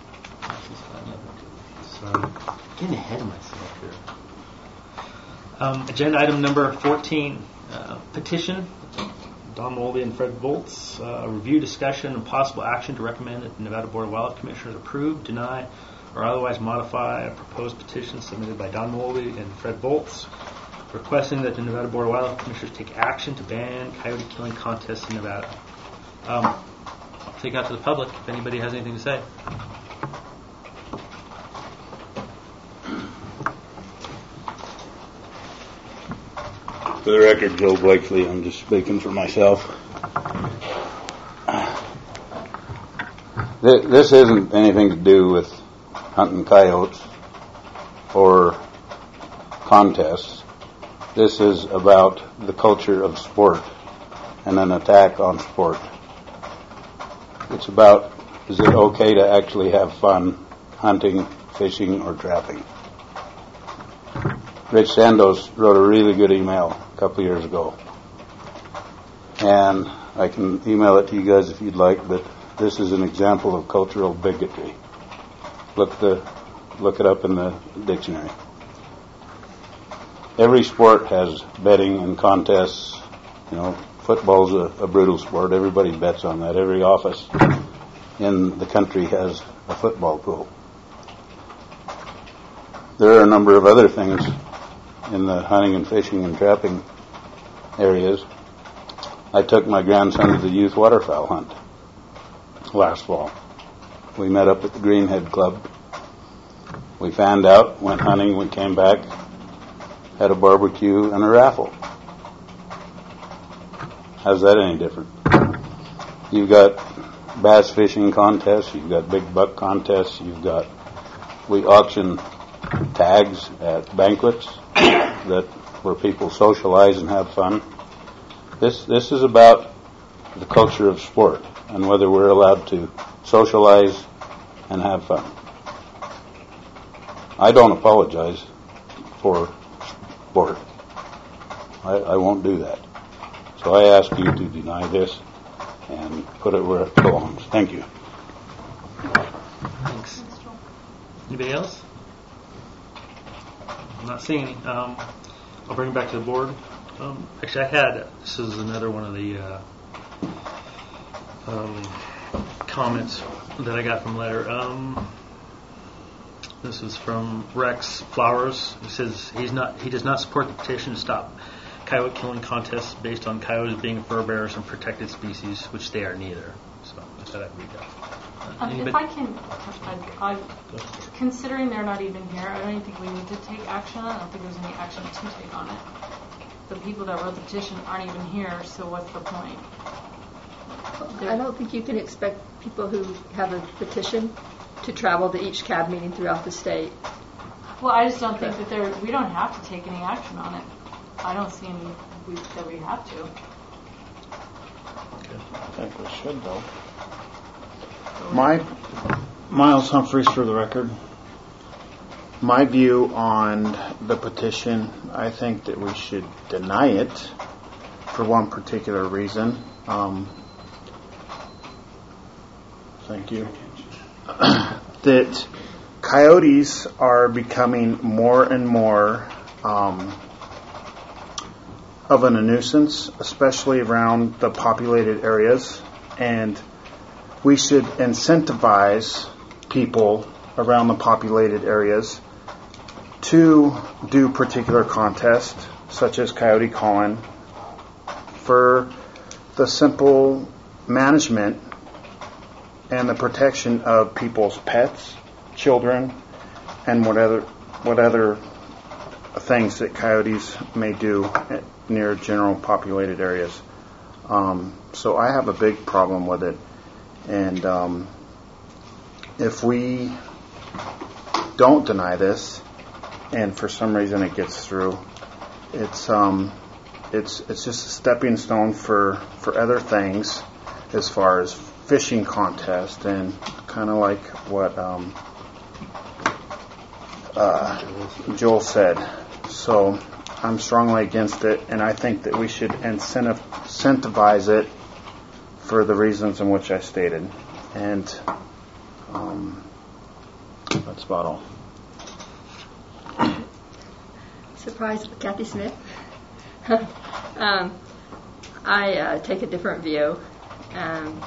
Speaker 2: Sorry. Getting ahead of myself here. Um, agenda item number fourteen, uh, petition, Don Moldy and Fred Volts, uh, review, discussion, and possible action to recommend that the Nevada Board of Wildlife Commissioners approve, deny, or otherwise modify a proposed petition submitted by Don Moldy and Fred Volts, requesting that the Nevada Board of Wildlife Commissioners take action to ban coyote killing contests in Nevada. Um, I'll take it out to the public if anybody has anything to say.
Speaker 11: For the record, Joe Blakely, I'm just speaking for myself. This isn't anything to do with hunting coyotes. or contests. This is about the culture of sport and an attack on sport. It's about, is it okay to actually have fun hunting, fishing, or trapping? Rich Sandos wrote a really good email a couple of years ago. And I can email it to you guys if you'd like, but this is an example of cultural bigotry. Look the look it up in the dictionary. Every sport has betting and contests. You know, football's a, a brutal sport. Everybody bets on that. Every office in the country has a football pool. There are a number of other things in the hunting and fishing and trapping areas. I took my grandson to the youth waterfowl hunt last fall. We met up at the Greenhead Club. We fanned out, went hunting, we came back, had a barbecue and a raffle. How's that any different? You've got bass fishing contests, you've got big buck contests, you've got, we auction tags at banquets that where people socialize and have fun. This this is about the culture of sport and whether we're allowed to socialize and have fun. I don't apologize for sport. I, I won't do that. So I ask you to deny this and put it where it belongs. Thank you.
Speaker 2: Thanks. Anybody else? I'm not seeing any. Um, I'll bring it back to the board. Um, actually, I had, this is another one of the uh, um, comments that I got from letter. Um, this is from Rex Flowers. He says he's not, he does not support the petition to stop coyote killing contests based on coyotes being fur bearers and protected species, which they are neither. So I thought I'd read that.
Speaker 3: Um, if I can, I, I, considering they're not even here, I don't even think we need to take action on it. I don't think there's any action to take on it. The people that wrote the petition aren't even here, so what's the point?
Speaker 7: I don't think you can expect people who have a petition to travel to each C A B meeting throughout the state.
Speaker 3: Well, I just don't think that there. We don't have to take any action on it. I don't see any we, that we have to.
Speaker 5: I think we should, though. My Miles Humphreys for the record. My view on the petition, I think that we should deny it for one particular reason. Um, thank you. That coyotes are becoming more and more um, of a nuisance, especially around the populated areas, and we should incentivize people around the populated areas to do particular contests, such as coyote calling, for the simple management and the protection of people's pets, children, and what other, what other things that coyotes may do near general populated areas. Um, so I have a big problem with it. And um, if we don't deny this, and for some reason it gets through, it's um, it's it's just a stepping stone for, for other things, as far as fishing contest and kind of like what um, uh, Joel said. So I'm strongly against it, and I think that we should incentive, incentivize it for the reasons in which I stated. And um, that's about all.
Speaker 7: Surprise, Kathy Smith. um, I uh, take a different view. Um,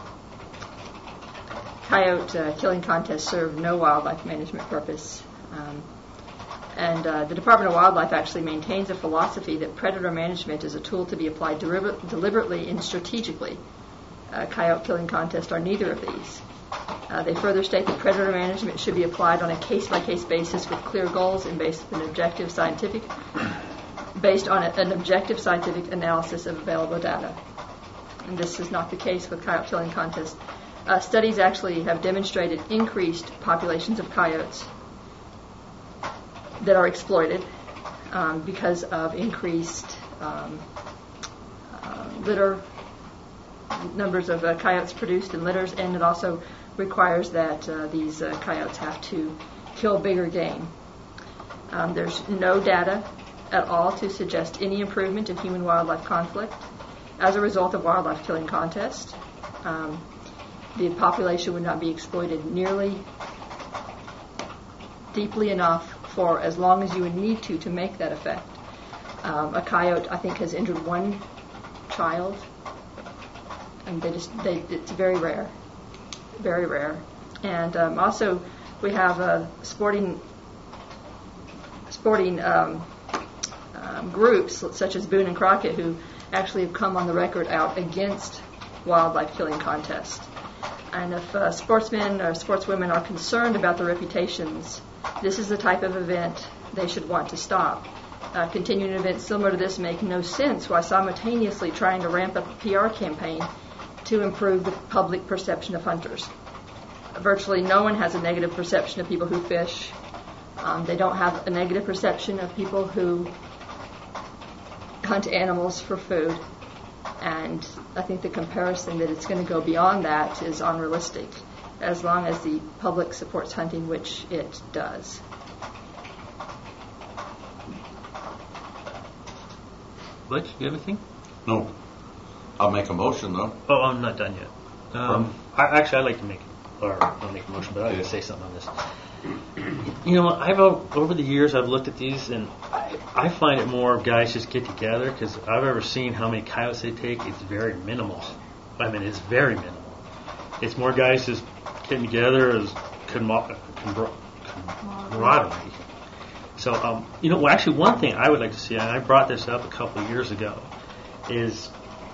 Speaker 7: coyote uh, killing contests serve no wildlife management purpose. Um, and uh, the Department of Wildlife actually maintains a philosophy that predator management is a tool to be applied deliber- deliberately and strategically. Uh, coyote killing contests are neither of these. Uh, they further state that predator management should be applied on a case-by-case basis with clear goals and based on an objective scientific, based on a, an objective scientific analysis of available data. And this is not the case with coyote killing contests. Uh, studies actually have demonstrated increased populations of coyotes that are exploited um, because of increased um, uh, litter, numbers of uh, coyotes produced in litters, and it also requires that uh, these uh, coyotes have to kill bigger game. Um, there's no data at all to suggest any improvement in human-wildlife conflict as a result of wildlife killing contests. Um, the population would not be exploited nearly deeply enough for as long as you would need to to make that effect. Um, a coyote, I think, has injured one child, and they just they it's very rare, very rare. And um, also, we have uh, sporting sporting um, um, groups such as Boone and Crockett who actually have come on the record out against wildlife killing contests. And if uh, sportsmen or sportswomen are concerned about their reputations, this is the type of event they should want to stop. Uh, continuing events similar to this make no sense while simultaneously trying to ramp up a P R campaign to improve the public perception of hunters. Virtually no one has a negative perception of people who fish. Um, they don't have a negative perception of people who hunt animals for food. And I think the comparison that it's going to go beyond that is unrealistic, as long as the public supports hunting, which it does.
Speaker 2: Butch, you have anything?
Speaker 6: No. I'll make a motion, though.
Speaker 2: Oh, I'm not done yet. Um, I, actually, I'd like to make, or not make a motion, but I'd like to say something on this. You know, I've over the years I've looked at these, and I, I find it more of guys just get together, because I've ever seen how many coyotes they take. It's very minimal. I mean, it's very minimal. It's more guys just getting together as camaraderie. So, um, you know, well, actually, one thing I would like to see, and I brought this up a couple of years ago, is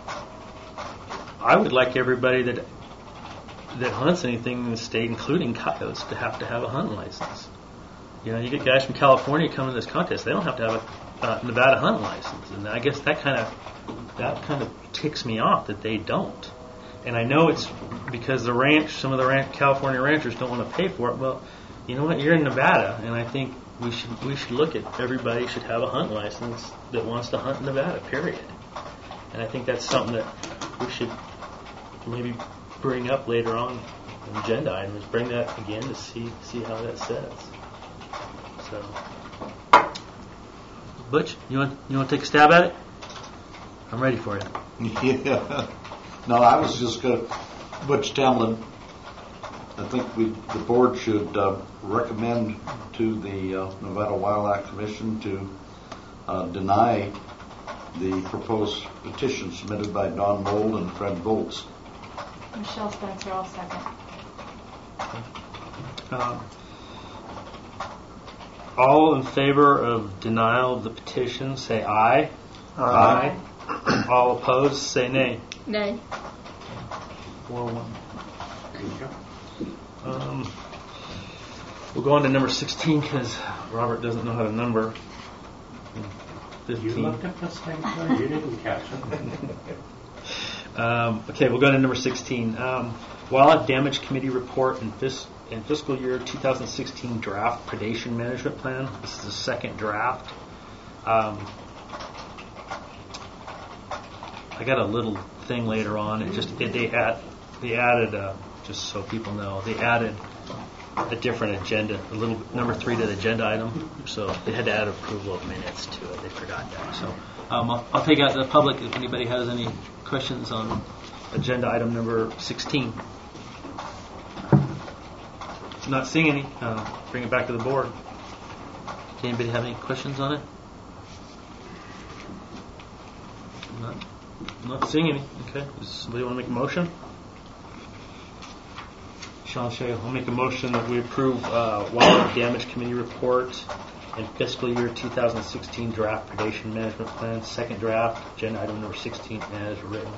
Speaker 2: I would like everybody that that hunts anything in the state, including coyotes, to have to have a hunting license. You know, you get guys from California coming to this contest; they don't have to have a uh, Nevada hunting license, and I guess that kind of that kind of ticks me off that they don't. And I know it's because the ranch, some of the ranch, California ranchers don't want to pay for it. Well, you know what? You're in Nevada, and I think we should we should look at everybody should have a hunting license that wants to hunt in Nevada. Period. And I think that's something that we should maybe bring up later on in the agenda item, is bring that again to see see how that says. So, Butch, you want you want to take a stab at it? I'm ready for it.
Speaker 6: Yeah. No, I was just going to, Butch Tamlin, I think we the board should uh, recommend to the uh, Nevada Wildlife Commission to uh, deny the proposed petition submitted by Don Mold and Fred Volz.
Speaker 3: Michelle Spencer, I'll second.
Speaker 2: Um, all in favor of denial of the petition, say aye. Aye. Aye. All opposed, say nay.
Speaker 7: Nay.
Speaker 2: Four one. Um, we'll go on to number sixteen because Robert doesn't know how to number. fifteen.
Speaker 1: You looked at this thing, sir? You didn't catch it.
Speaker 2: Um, okay, we'll go to number sixteen. Um, Wildlife Damage Committee report and, fis- and fiscal year two thousand sixteen draft predation management plan. This is the second draft. Um, I got a little thing later on. It just it, they add they added uh, just so people know they added a different agenda, a little number three to the agenda item. So they had to add approval of minutes to it. They forgot that. So um, I'll, I'll take out the public if anybody has any questions on agenda item number sixteen. Not seeing any. Uh, bring it back to the board. Does anybody have any questions on it? Not, not seeing any. Okay. Does somebody want to make a motion? Sean Shea, I'll make a motion that we approve uh, Wildlife Damage Committee report and fiscal year two thousand sixteen draft predation management plan, second draft, agenda item number sixteen as written.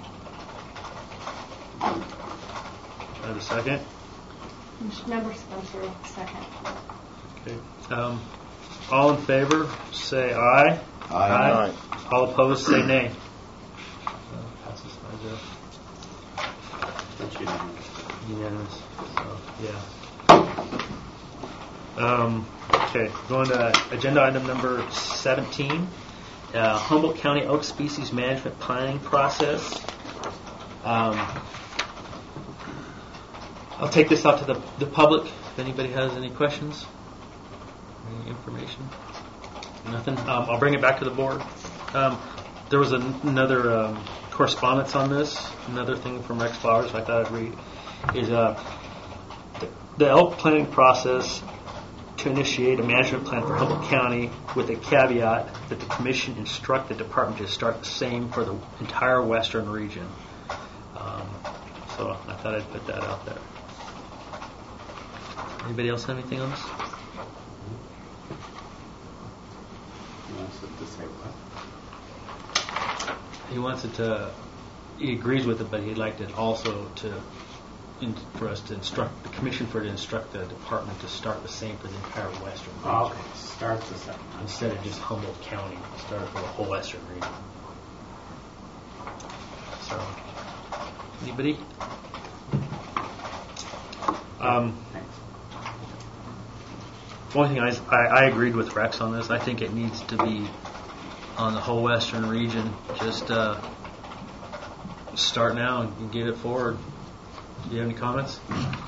Speaker 2: I have a second.
Speaker 3: Member Spencer, second.
Speaker 2: Okay. Um, all in favor, say aye.
Speaker 6: Aye.
Speaker 2: Aye.
Speaker 6: Aye.
Speaker 2: All opposed, say nay. Uh, passes five zero.
Speaker 1: That's unanimous.
Speaker 2: Unanimous. So, yeah. Um, okay, going to agenda item number seventeen, uh, Humboldt County Elk Species Management Planning Process. Um, I'll take this out to the, the public if anybody has any questions, any information. Nothing. Um, I'll bring it back to the board. Um, there was an, another um, correspondence on this, another thing from Rex Flowers I thought I'd read, is uh, the, the elk planning process to initiate a management plan for Humboldt County with a caveat that the commission instruct the department to start the same for the entire western region. Um, so I thought I'd put that out there. Anybody else have anything on this?
Speaker 1: He wants it to say what?
Speaker 2: He wants it to, he agrees with it, but he'd like it also to, in, for us to instruct, the commission for to instruct the department to start the same for the entire western region.
Speaker 1: Oh, okay, start the same.
Speaker 2: Instead of just Humboldt County, start for the whole western region. So, anybody? Um, one thing I, I, I agreed with Rex on this. I think it needs to be on the whole western region. Just uh, start now and get it forward. Do you have any comments?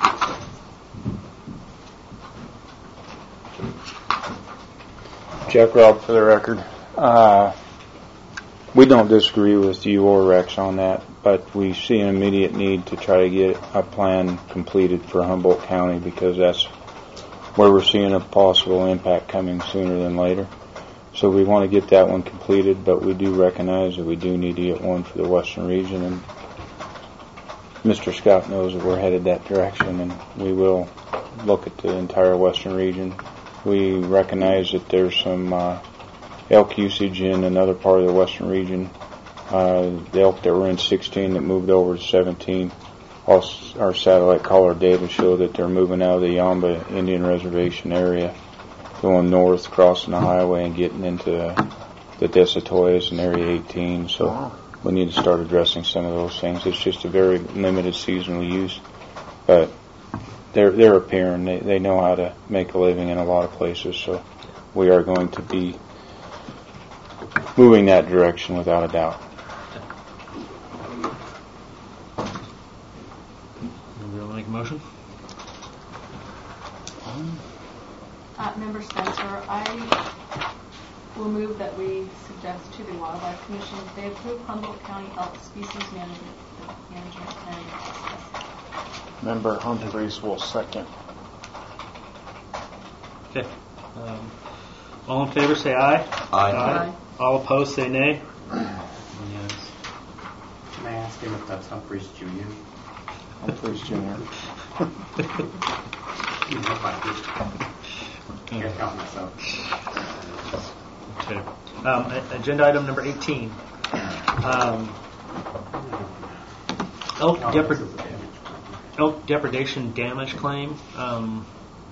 Speaker 11: Jack Robb for the record. Uh, we don't disagree with you or Rex on that, but we see an immediate need to try to get a plan completed for Humboldt County because that's where we're seeing a possible impact coming sooner than later. So we want to get that one completed, but we do recognize that we do need to get one for the western region, and Mister Scott knows that we're headed that direction, and we will look at the entire western region. We recognize that there's some uh, elk usage in another part of the western region. Uh, the elk that were in sixteen that moved over to seventeen, all, our satellite collar data show that they're moving out of the Yamba Indian Reservation area, going north, crossing the highway, and getting into the Desatoyas and Area eighteen. So we need to start addressing some of those things. It's just a very limited seasonal use, but they're they're appearing. They they know how to make a living in a lot of places. So we are going to be moving that direction without a doubt.
Speaker 2: Anybody want to make a motion?
Speaker 3: Uh, Member Spencer, I will move that we suggest to the Wildlife Commission that they approve Humboldt County Elk Species Management Management Planning Process.
Speaker 13: Member Humphreys will second.
Speaker 2: Okay. Um, all in favor, say aye.
Speaker 6: Aye.
Speaker 7: Aye.
Speaker 2: All opposed, say nay.
Speaker 1: Yes. Can I ask him if that's Humphreys Junior?
Speaker 13: Humphreys Junior
Speaker 1: You know, I can't count myself.
Speaker 2: Okay. Um, a- agenda item number eighteen. Um, elk,
Speaker 1: No,
Speaker 2: depred-
Speaker 1: this is a damage.
Speaker 2: elk depredation damage claim. Um,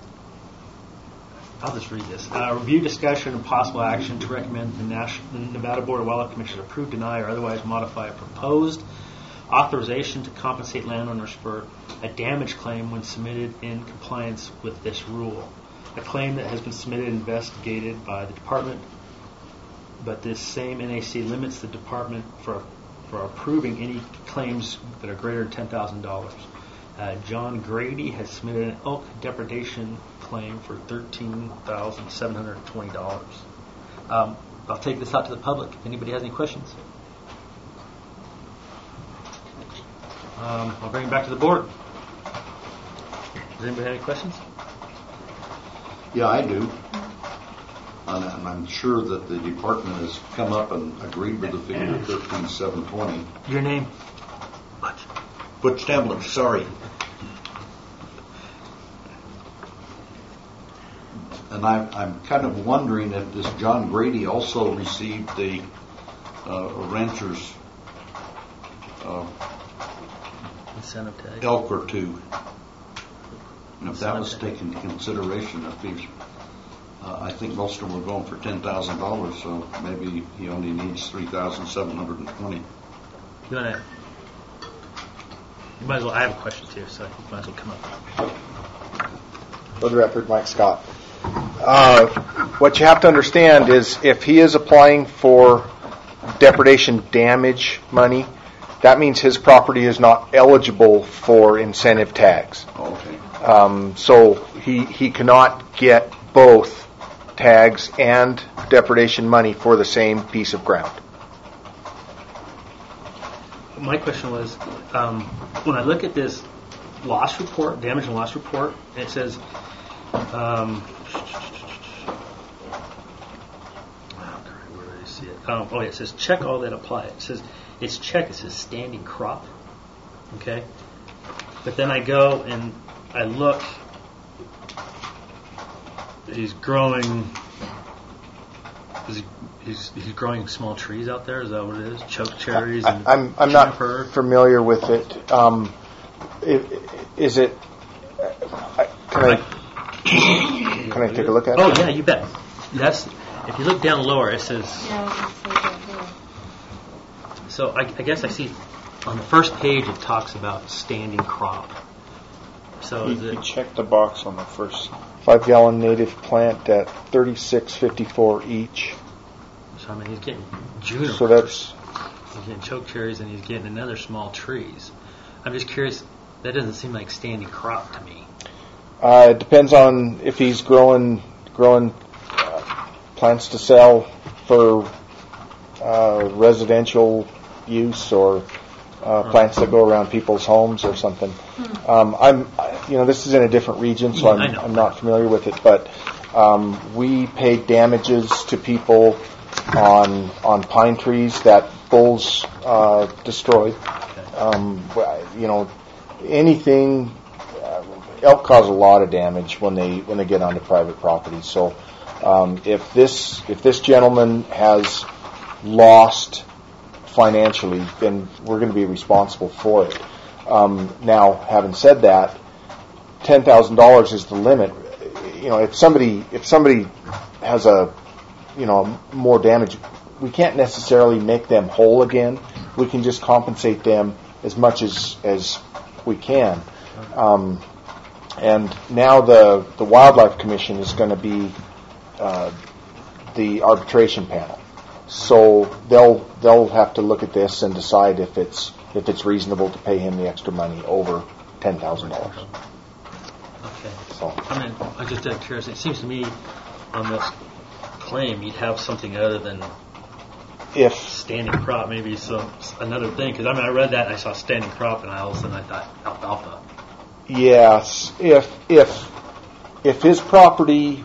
Speaker 2: I'll just read this. Uh, review, discussion, and possible action to recommend the, National, the Nevada Board of Wildlife Commission approve, deny, or otherwise modify a proposed authorization to compensate landowners for a damage claim when submitted in compliance with this rule. A claim that has been submitted and investigated by the department, but this same N A C limits the department for for approving any claims that are greater than ten thousand dollars. Uh, John Grady has submitted an elk depredation claim for thirteen thousand seven hundred twenty dollars. Um, I'll take this out to the public if anybody has any questions. Um, I'll bring it back to the board. Does anybody have any questions?
Speaker 6: Yeah, I do. And and I'm sure that the department has come up and agreed with the figure of thirteen thousand seven hundred twenty.
Speaker 2: Your name?
Speaker 6: Butch Tamblin, sorry. And I'm, I'm kind of wondering if this John Grady also received the uh, rancher's uh,
Speaker 2: Incentive tag.
Speaker 6: elk or two. And if that was taken into consideration, if he's, uh, I think most of them were going for ten thousand dollars, so maybe he only needs three thousand seven hundred twenty.
Speaker 2: You want to? You might as well. I have a question too, so you might as well come up.
Speaker 13: For the record, Mike Scott. Uh, what you have to understand is if he is applying for depredation damage money, that means his property is not eligible for incentive tags.
Speaker 6: Okay.
Speaker 13: Um, so he he cannot get both tags and depredation money for the same piece of ground.
Speaker 2: My question was, um, when I look at this loss report, damage and loss report, it says, um, where do I see it? Um, oh, yeah, it says check all that apply. It says it's check. It says standing crop. Okay, but then I go and I look. He's growing. Is he, he's he's growing small trees out there. Is that what it is? Choke cherries. And
Speaker 13: I, I'm I'm not familiar with it. Um, is it? Can I can I take a look at it?
Speaker 2: Oh yeah, you bet. That's if you look down lower, it says.
Speaker 3: Yeah, it says right here.
Speaker 2: So I, I guess I see on the first page it talks about standing crop. So
Speaker 12: You,
Speaker 2: is it,
Speaker 12: you check the box on the first.
Speaker 13: Five gallon native plant at thirty-six fifty-four each.
Speaker 2: so I mean he's getting junipers.
Speaker 13: So that's
Speaker 2: He's getting choke cherries and he's getting another small trees. I'm just curious. That doesn't seem like standing crop to me.
Speaker 13: uh, it depends on if he's growing growing uh, plants to sell for uh, residential use or uh, plants that go around people's homes or something. Um, I'm, you know, this is in a different region, so
Speaker 2: I
Speaker 13: I'm,
Speaker 2: know.
Speaker 13: I'm not familiar with it. But um, we paid damages to people on on pine trees that bulls uh, destroyed. Um, you know, anything. Uh, elk cause a lot of damage when they when they get onto private property. So um, if this if this gentleman has lost financially, then we're going to be responsible for it. Um, now, having said that, ten thousand dollars is the limit. You know, if somebody if somebody has a you know more damage, we can't necessarily make them whole again. We can just compensate them as much as as we can. Um, and now the the Wildlife Commission is going to be uh, the arbitration panel. So they'll they'll have to look at this and decide if it's if it's reasonable to pay him the extra money over ten thousand dollars.
Speaker 2: Okay.
Speaker 13: So
Speaker 2: I mean, I'm just uh, curious. It seems to me on this claim you'd have something other than
Speaker 13: if
Speaker 2: standing crop, maybe some another thing. Because I mean, I read that and I saw standing crop, and I all of a sudden I thought alfalfa.
Speaker 13: yes, if if if his property,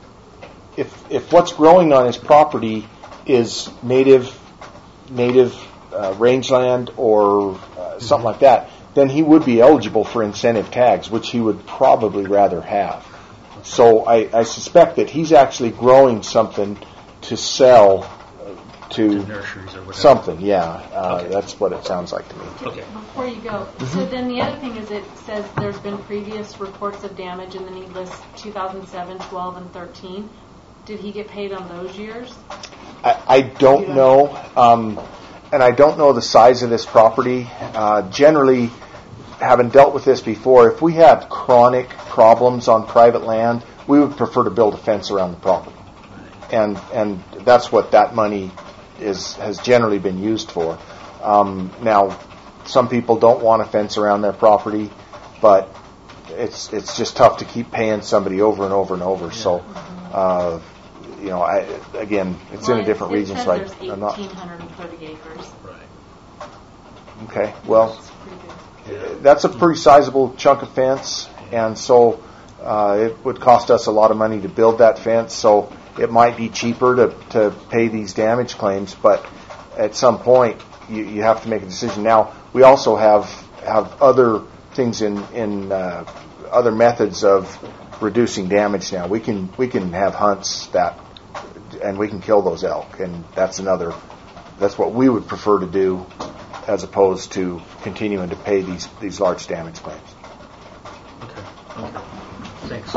Speaker 13: if if what's growing on his property is native native uh, rangeland or uh, something like that, then he would be eligible for incentive tags, which he would probably rather have. So I, I suspect that he's actually growing something to sell uh, to,
Speaker 2: To nurseries or whatever.
Speaker 13: something. Yeah, uh,
Speaker 2: Okay.
Speaker 13: that's what it sounds like to me.
Speaker 2: Okay.
Speaker 3: Before you go, so then the other thing is it says there's been previous reports of damage in the need list two thousand seven, twelve, and thirteen. Did he get paid on those years?
Speaker 13: I, I don't know, um, and I don't know the size of this property. Uh, generally, having dealt with this before, if we had chronic problems on private land, we would prefer to build a fence around the property, and and that's what that money is has generally been used for. Um, now, some people don't want a fence around their property, but it's it's just tough to keep paying somebody over and over and over. So. Uh, You know, I, again, it's in a different
Speaker 3: it
Speaker 13: region,
Speaker 3: says
Speaker 13: so I,
Speaker 3: there's
Speaker 13: I'm not.
Speaker 3: eighteen thirty acres.
Speaker 2: Right.
Speaker 13: Okay, well,
Speaker 3: That's pretty good.
Speaker 13: that's a pretty sizable chunk of fence, and so uh, it would cost us a lot of money to build that fence. So it might be cheaper to, to pay these damage claims, but at some point you, you have to make a decision. Now, we also have have other things in in uh, other methods of reducing damage. Now we can we can have hunts that. And we can kill those elk, and that's another. That's what we would prefer to do, as opposed to continuing to pay these these large damage claims.
Speaker 2: Okay. Okay. Thanks.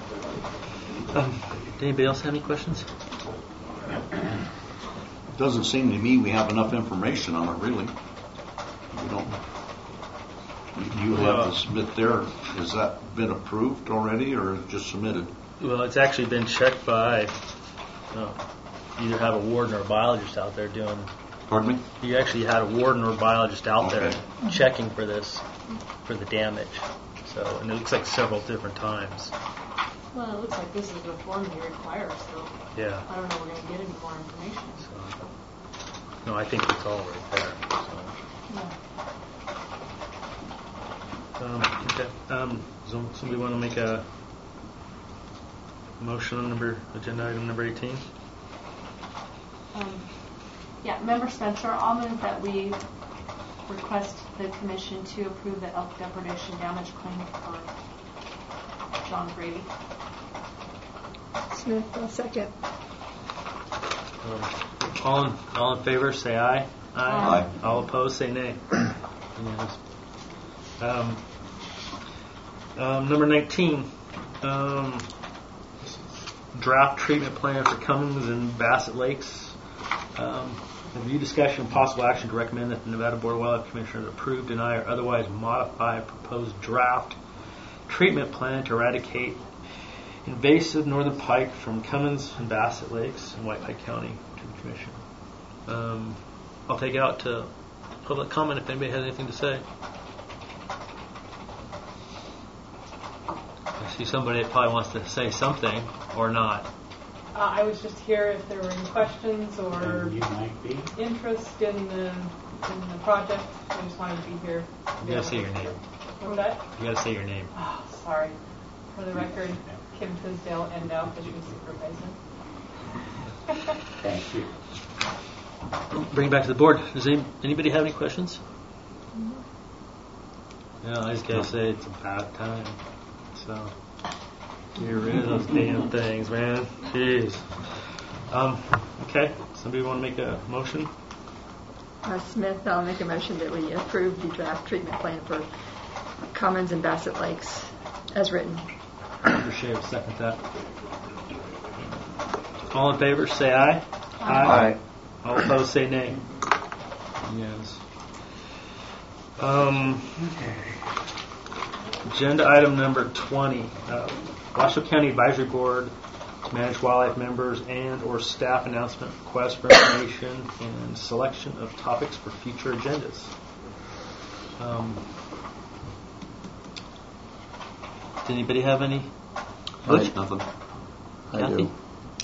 Speaker 2: Um, did anybody else have any questions?
Speaker 6: It doesn't seem to me we have enough information on it, really. We don't. You you have to submit there. Has that been approved already, or just submitted?
Speaker 2: Well, it's actually been checked by, uh, you either have a warden or a biologist out there doing.
Speaker 6: Pardon me?
Speaker 2: You actually had a warden or a biologist out
Speaker 6: Okay.
Speaker 2: there checking for this, for the damage. So, and it looks like several different times.
Speaker 3: Well, it looks like this is the form you require, so
Speaker 2: Yeah.
Speaker 3: I don't know if we're going to get any more information.
Speaker 2: So, no, I think it's all right there. So.
Speaker 3: Yeah.
Speaker 2: Um, okay. Um, so somebody want to make a motion on number agenda item number eighteen?
Speaker 3: Um, yeah, Member Spencer, I'll move that we request the commission to approve the elk depredation damage claim for John Brady.
Speaker 7: Smith, I'll second.
Speaker 2: Um, all in all in favor, say aye.
Speaker 6: Aye.
Speaker 2: All opposed, say nay. Yes. Um, um, number nineteen. Um, draft treatment plan for Cummings and Bassett Lakes. Um, review, discussion, and possible action to recommend that the Nevada Board of Wildlife Commissioners approve, deny, or otherwise modify a proposed draft treatment plan to eradicate invasive northern pike from Cummins and Bassett Lakes in White Pike County to the Commission. Um, I'll take it out to public comment if anybody has anything to say. I see somebody that probably wants to say something or not.
Speaker 14: Uh, I was just here if there were any questions or
Speaker 1: You might be.
Speaker 14: interest in the in the project. I just wanted to be here.
Speaker 2: You gotta say your name.
Speaker 14: What's that?
Speaker 2: You gotta say your name.
Speaker 14: Oh, sorry. For the record, Kim Tisdale, Endow Fishing Supervisor.
Speaker 1: Thank you.
Speaker 2: Bring it back to the board. Does any, anybody have any questions? Yeah, I just gotta say it's about time. So get rid of those damn things, man. Jeez. Um, okay. Somebody want to make a motion?
Speaker 7: Uh, Smith, I'll make a motion that we approve the draft treatment plan for Cummins and Bassett Lakes as written.
Speaker 2: Member Shea will second that. All in favor, say aye.
Speaker 13: Aye.
Speaker 2: All opposed, say nay. Yes. Um, agenda item number twenty. Uh, Washoe County Advisory Board to manage wildlife members and or staff announcement, request for information, and selection of topics for future agendas. Um, does anybody have any? Butch?
Speaker 6: Nothing.
Speaker 11: I
Speaker 2: Kathy?
Speaker 11: do.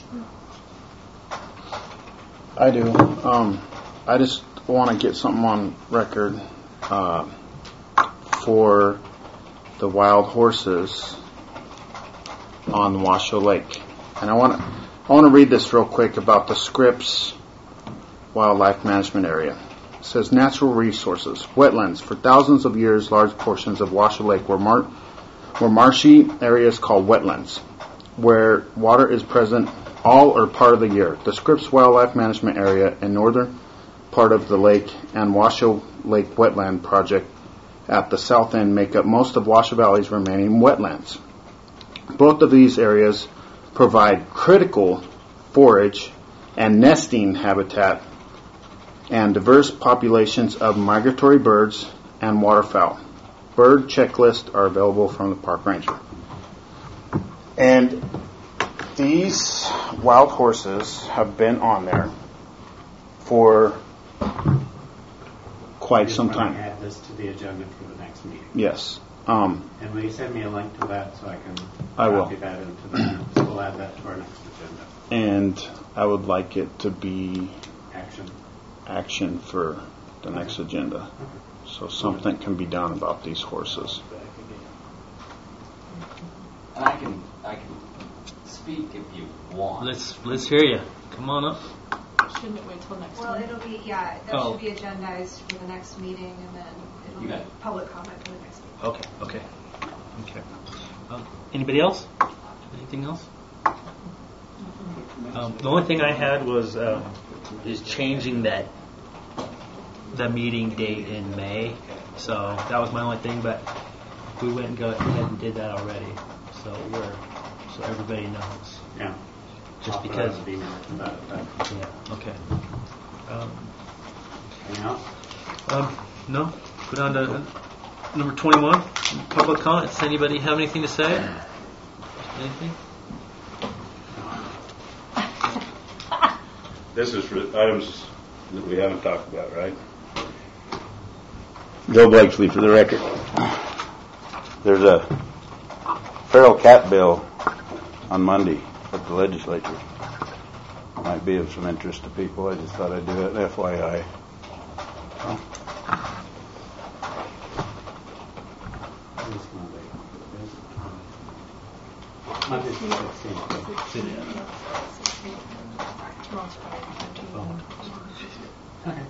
Speaker 11: I do. Um, I just want to get something on record uh, for the wild horses on Washoe Lake, and I want to I want to read this real quick about the Scripps Wildlife Management Area. It says natural resources, wetlands. For thousands of years, large portions of Washoe Lake were mar- were marshy areas called wetlands, where water is present all or part of the year. The Scripps Wildlife Management Area in northern part of the lake and Washoe Lake Wetland Project at the south end make up most of Washoe Valley's remaining wetlands. Both of these areas provide critical forage and nesting habitat and diverse populations of migratory birds and waterfowl. Bird checklists are available from the park ranger. And these wild horses have been on there for quite some time.
Speaker 1: Add this to the agenda for the next meeting.
Speaker 11: Yes. Um,
Speaker 1: And will you send me a link to that so I can
Speaker 11: I will.
Speaker 1: copy that into the minutes? We'll add that to our next agenda.
Speaker 11: and I would like it to be
Speaker 1: Action.
Speaker 11: action for the next agenda. So something can be done about these horses.
Speaker 10: And I can I can speak if you want.
Speaker 2: Let's let's hear you. Come on up.
Speaker 3: Shouldn't it wait till next
Speaker 15: Well,
Speaker 3: time?
Speaker 15: it'll be, yeah, that
Speaker 2: Oh.
Speaker 15: should be agendized for the next meeting, and then it'll
Speaker 10: You
Speaker 15: be
Speaker 10: got it.
Speaker 15: public comment for the next meeting.
Speaker 2: Okay. Okay. Okay. Um, anybody else? Anything else? Um, the only thing I had was um, is changing that the meeting date in May. So that was my only thing. But we went and go ahead and did that already. So we're so everybody knows.
Speaker 1: Yeah.
Speaker 2: Just
Speaker 1: I'll put
Speaker 2: because.
Speaker 1: out an email about it, but-
Speaker 2: Yeah. Okay. Um,
Speaker 1: Anything else?
Speaker 2: um, no. Go down to number twenty-one. Public comments. Anybody have anything to say? Anything?
Speaker 11: this is for items that we haven't talked about, right? Joe Blakeslee, for the record. There's a feral cat bill on Monday at the legislature. Might be of some interest to people. I just thought I'd do it, F Y I.
Speaker 1: Monday, sixteenth. Okay.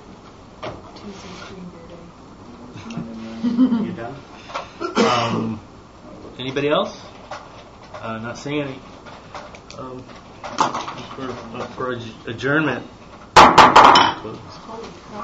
Speaker 1: You done?
Speaker 2: Um, anybody else? Uh, not seeing any. Um, for, uh, for adjournment.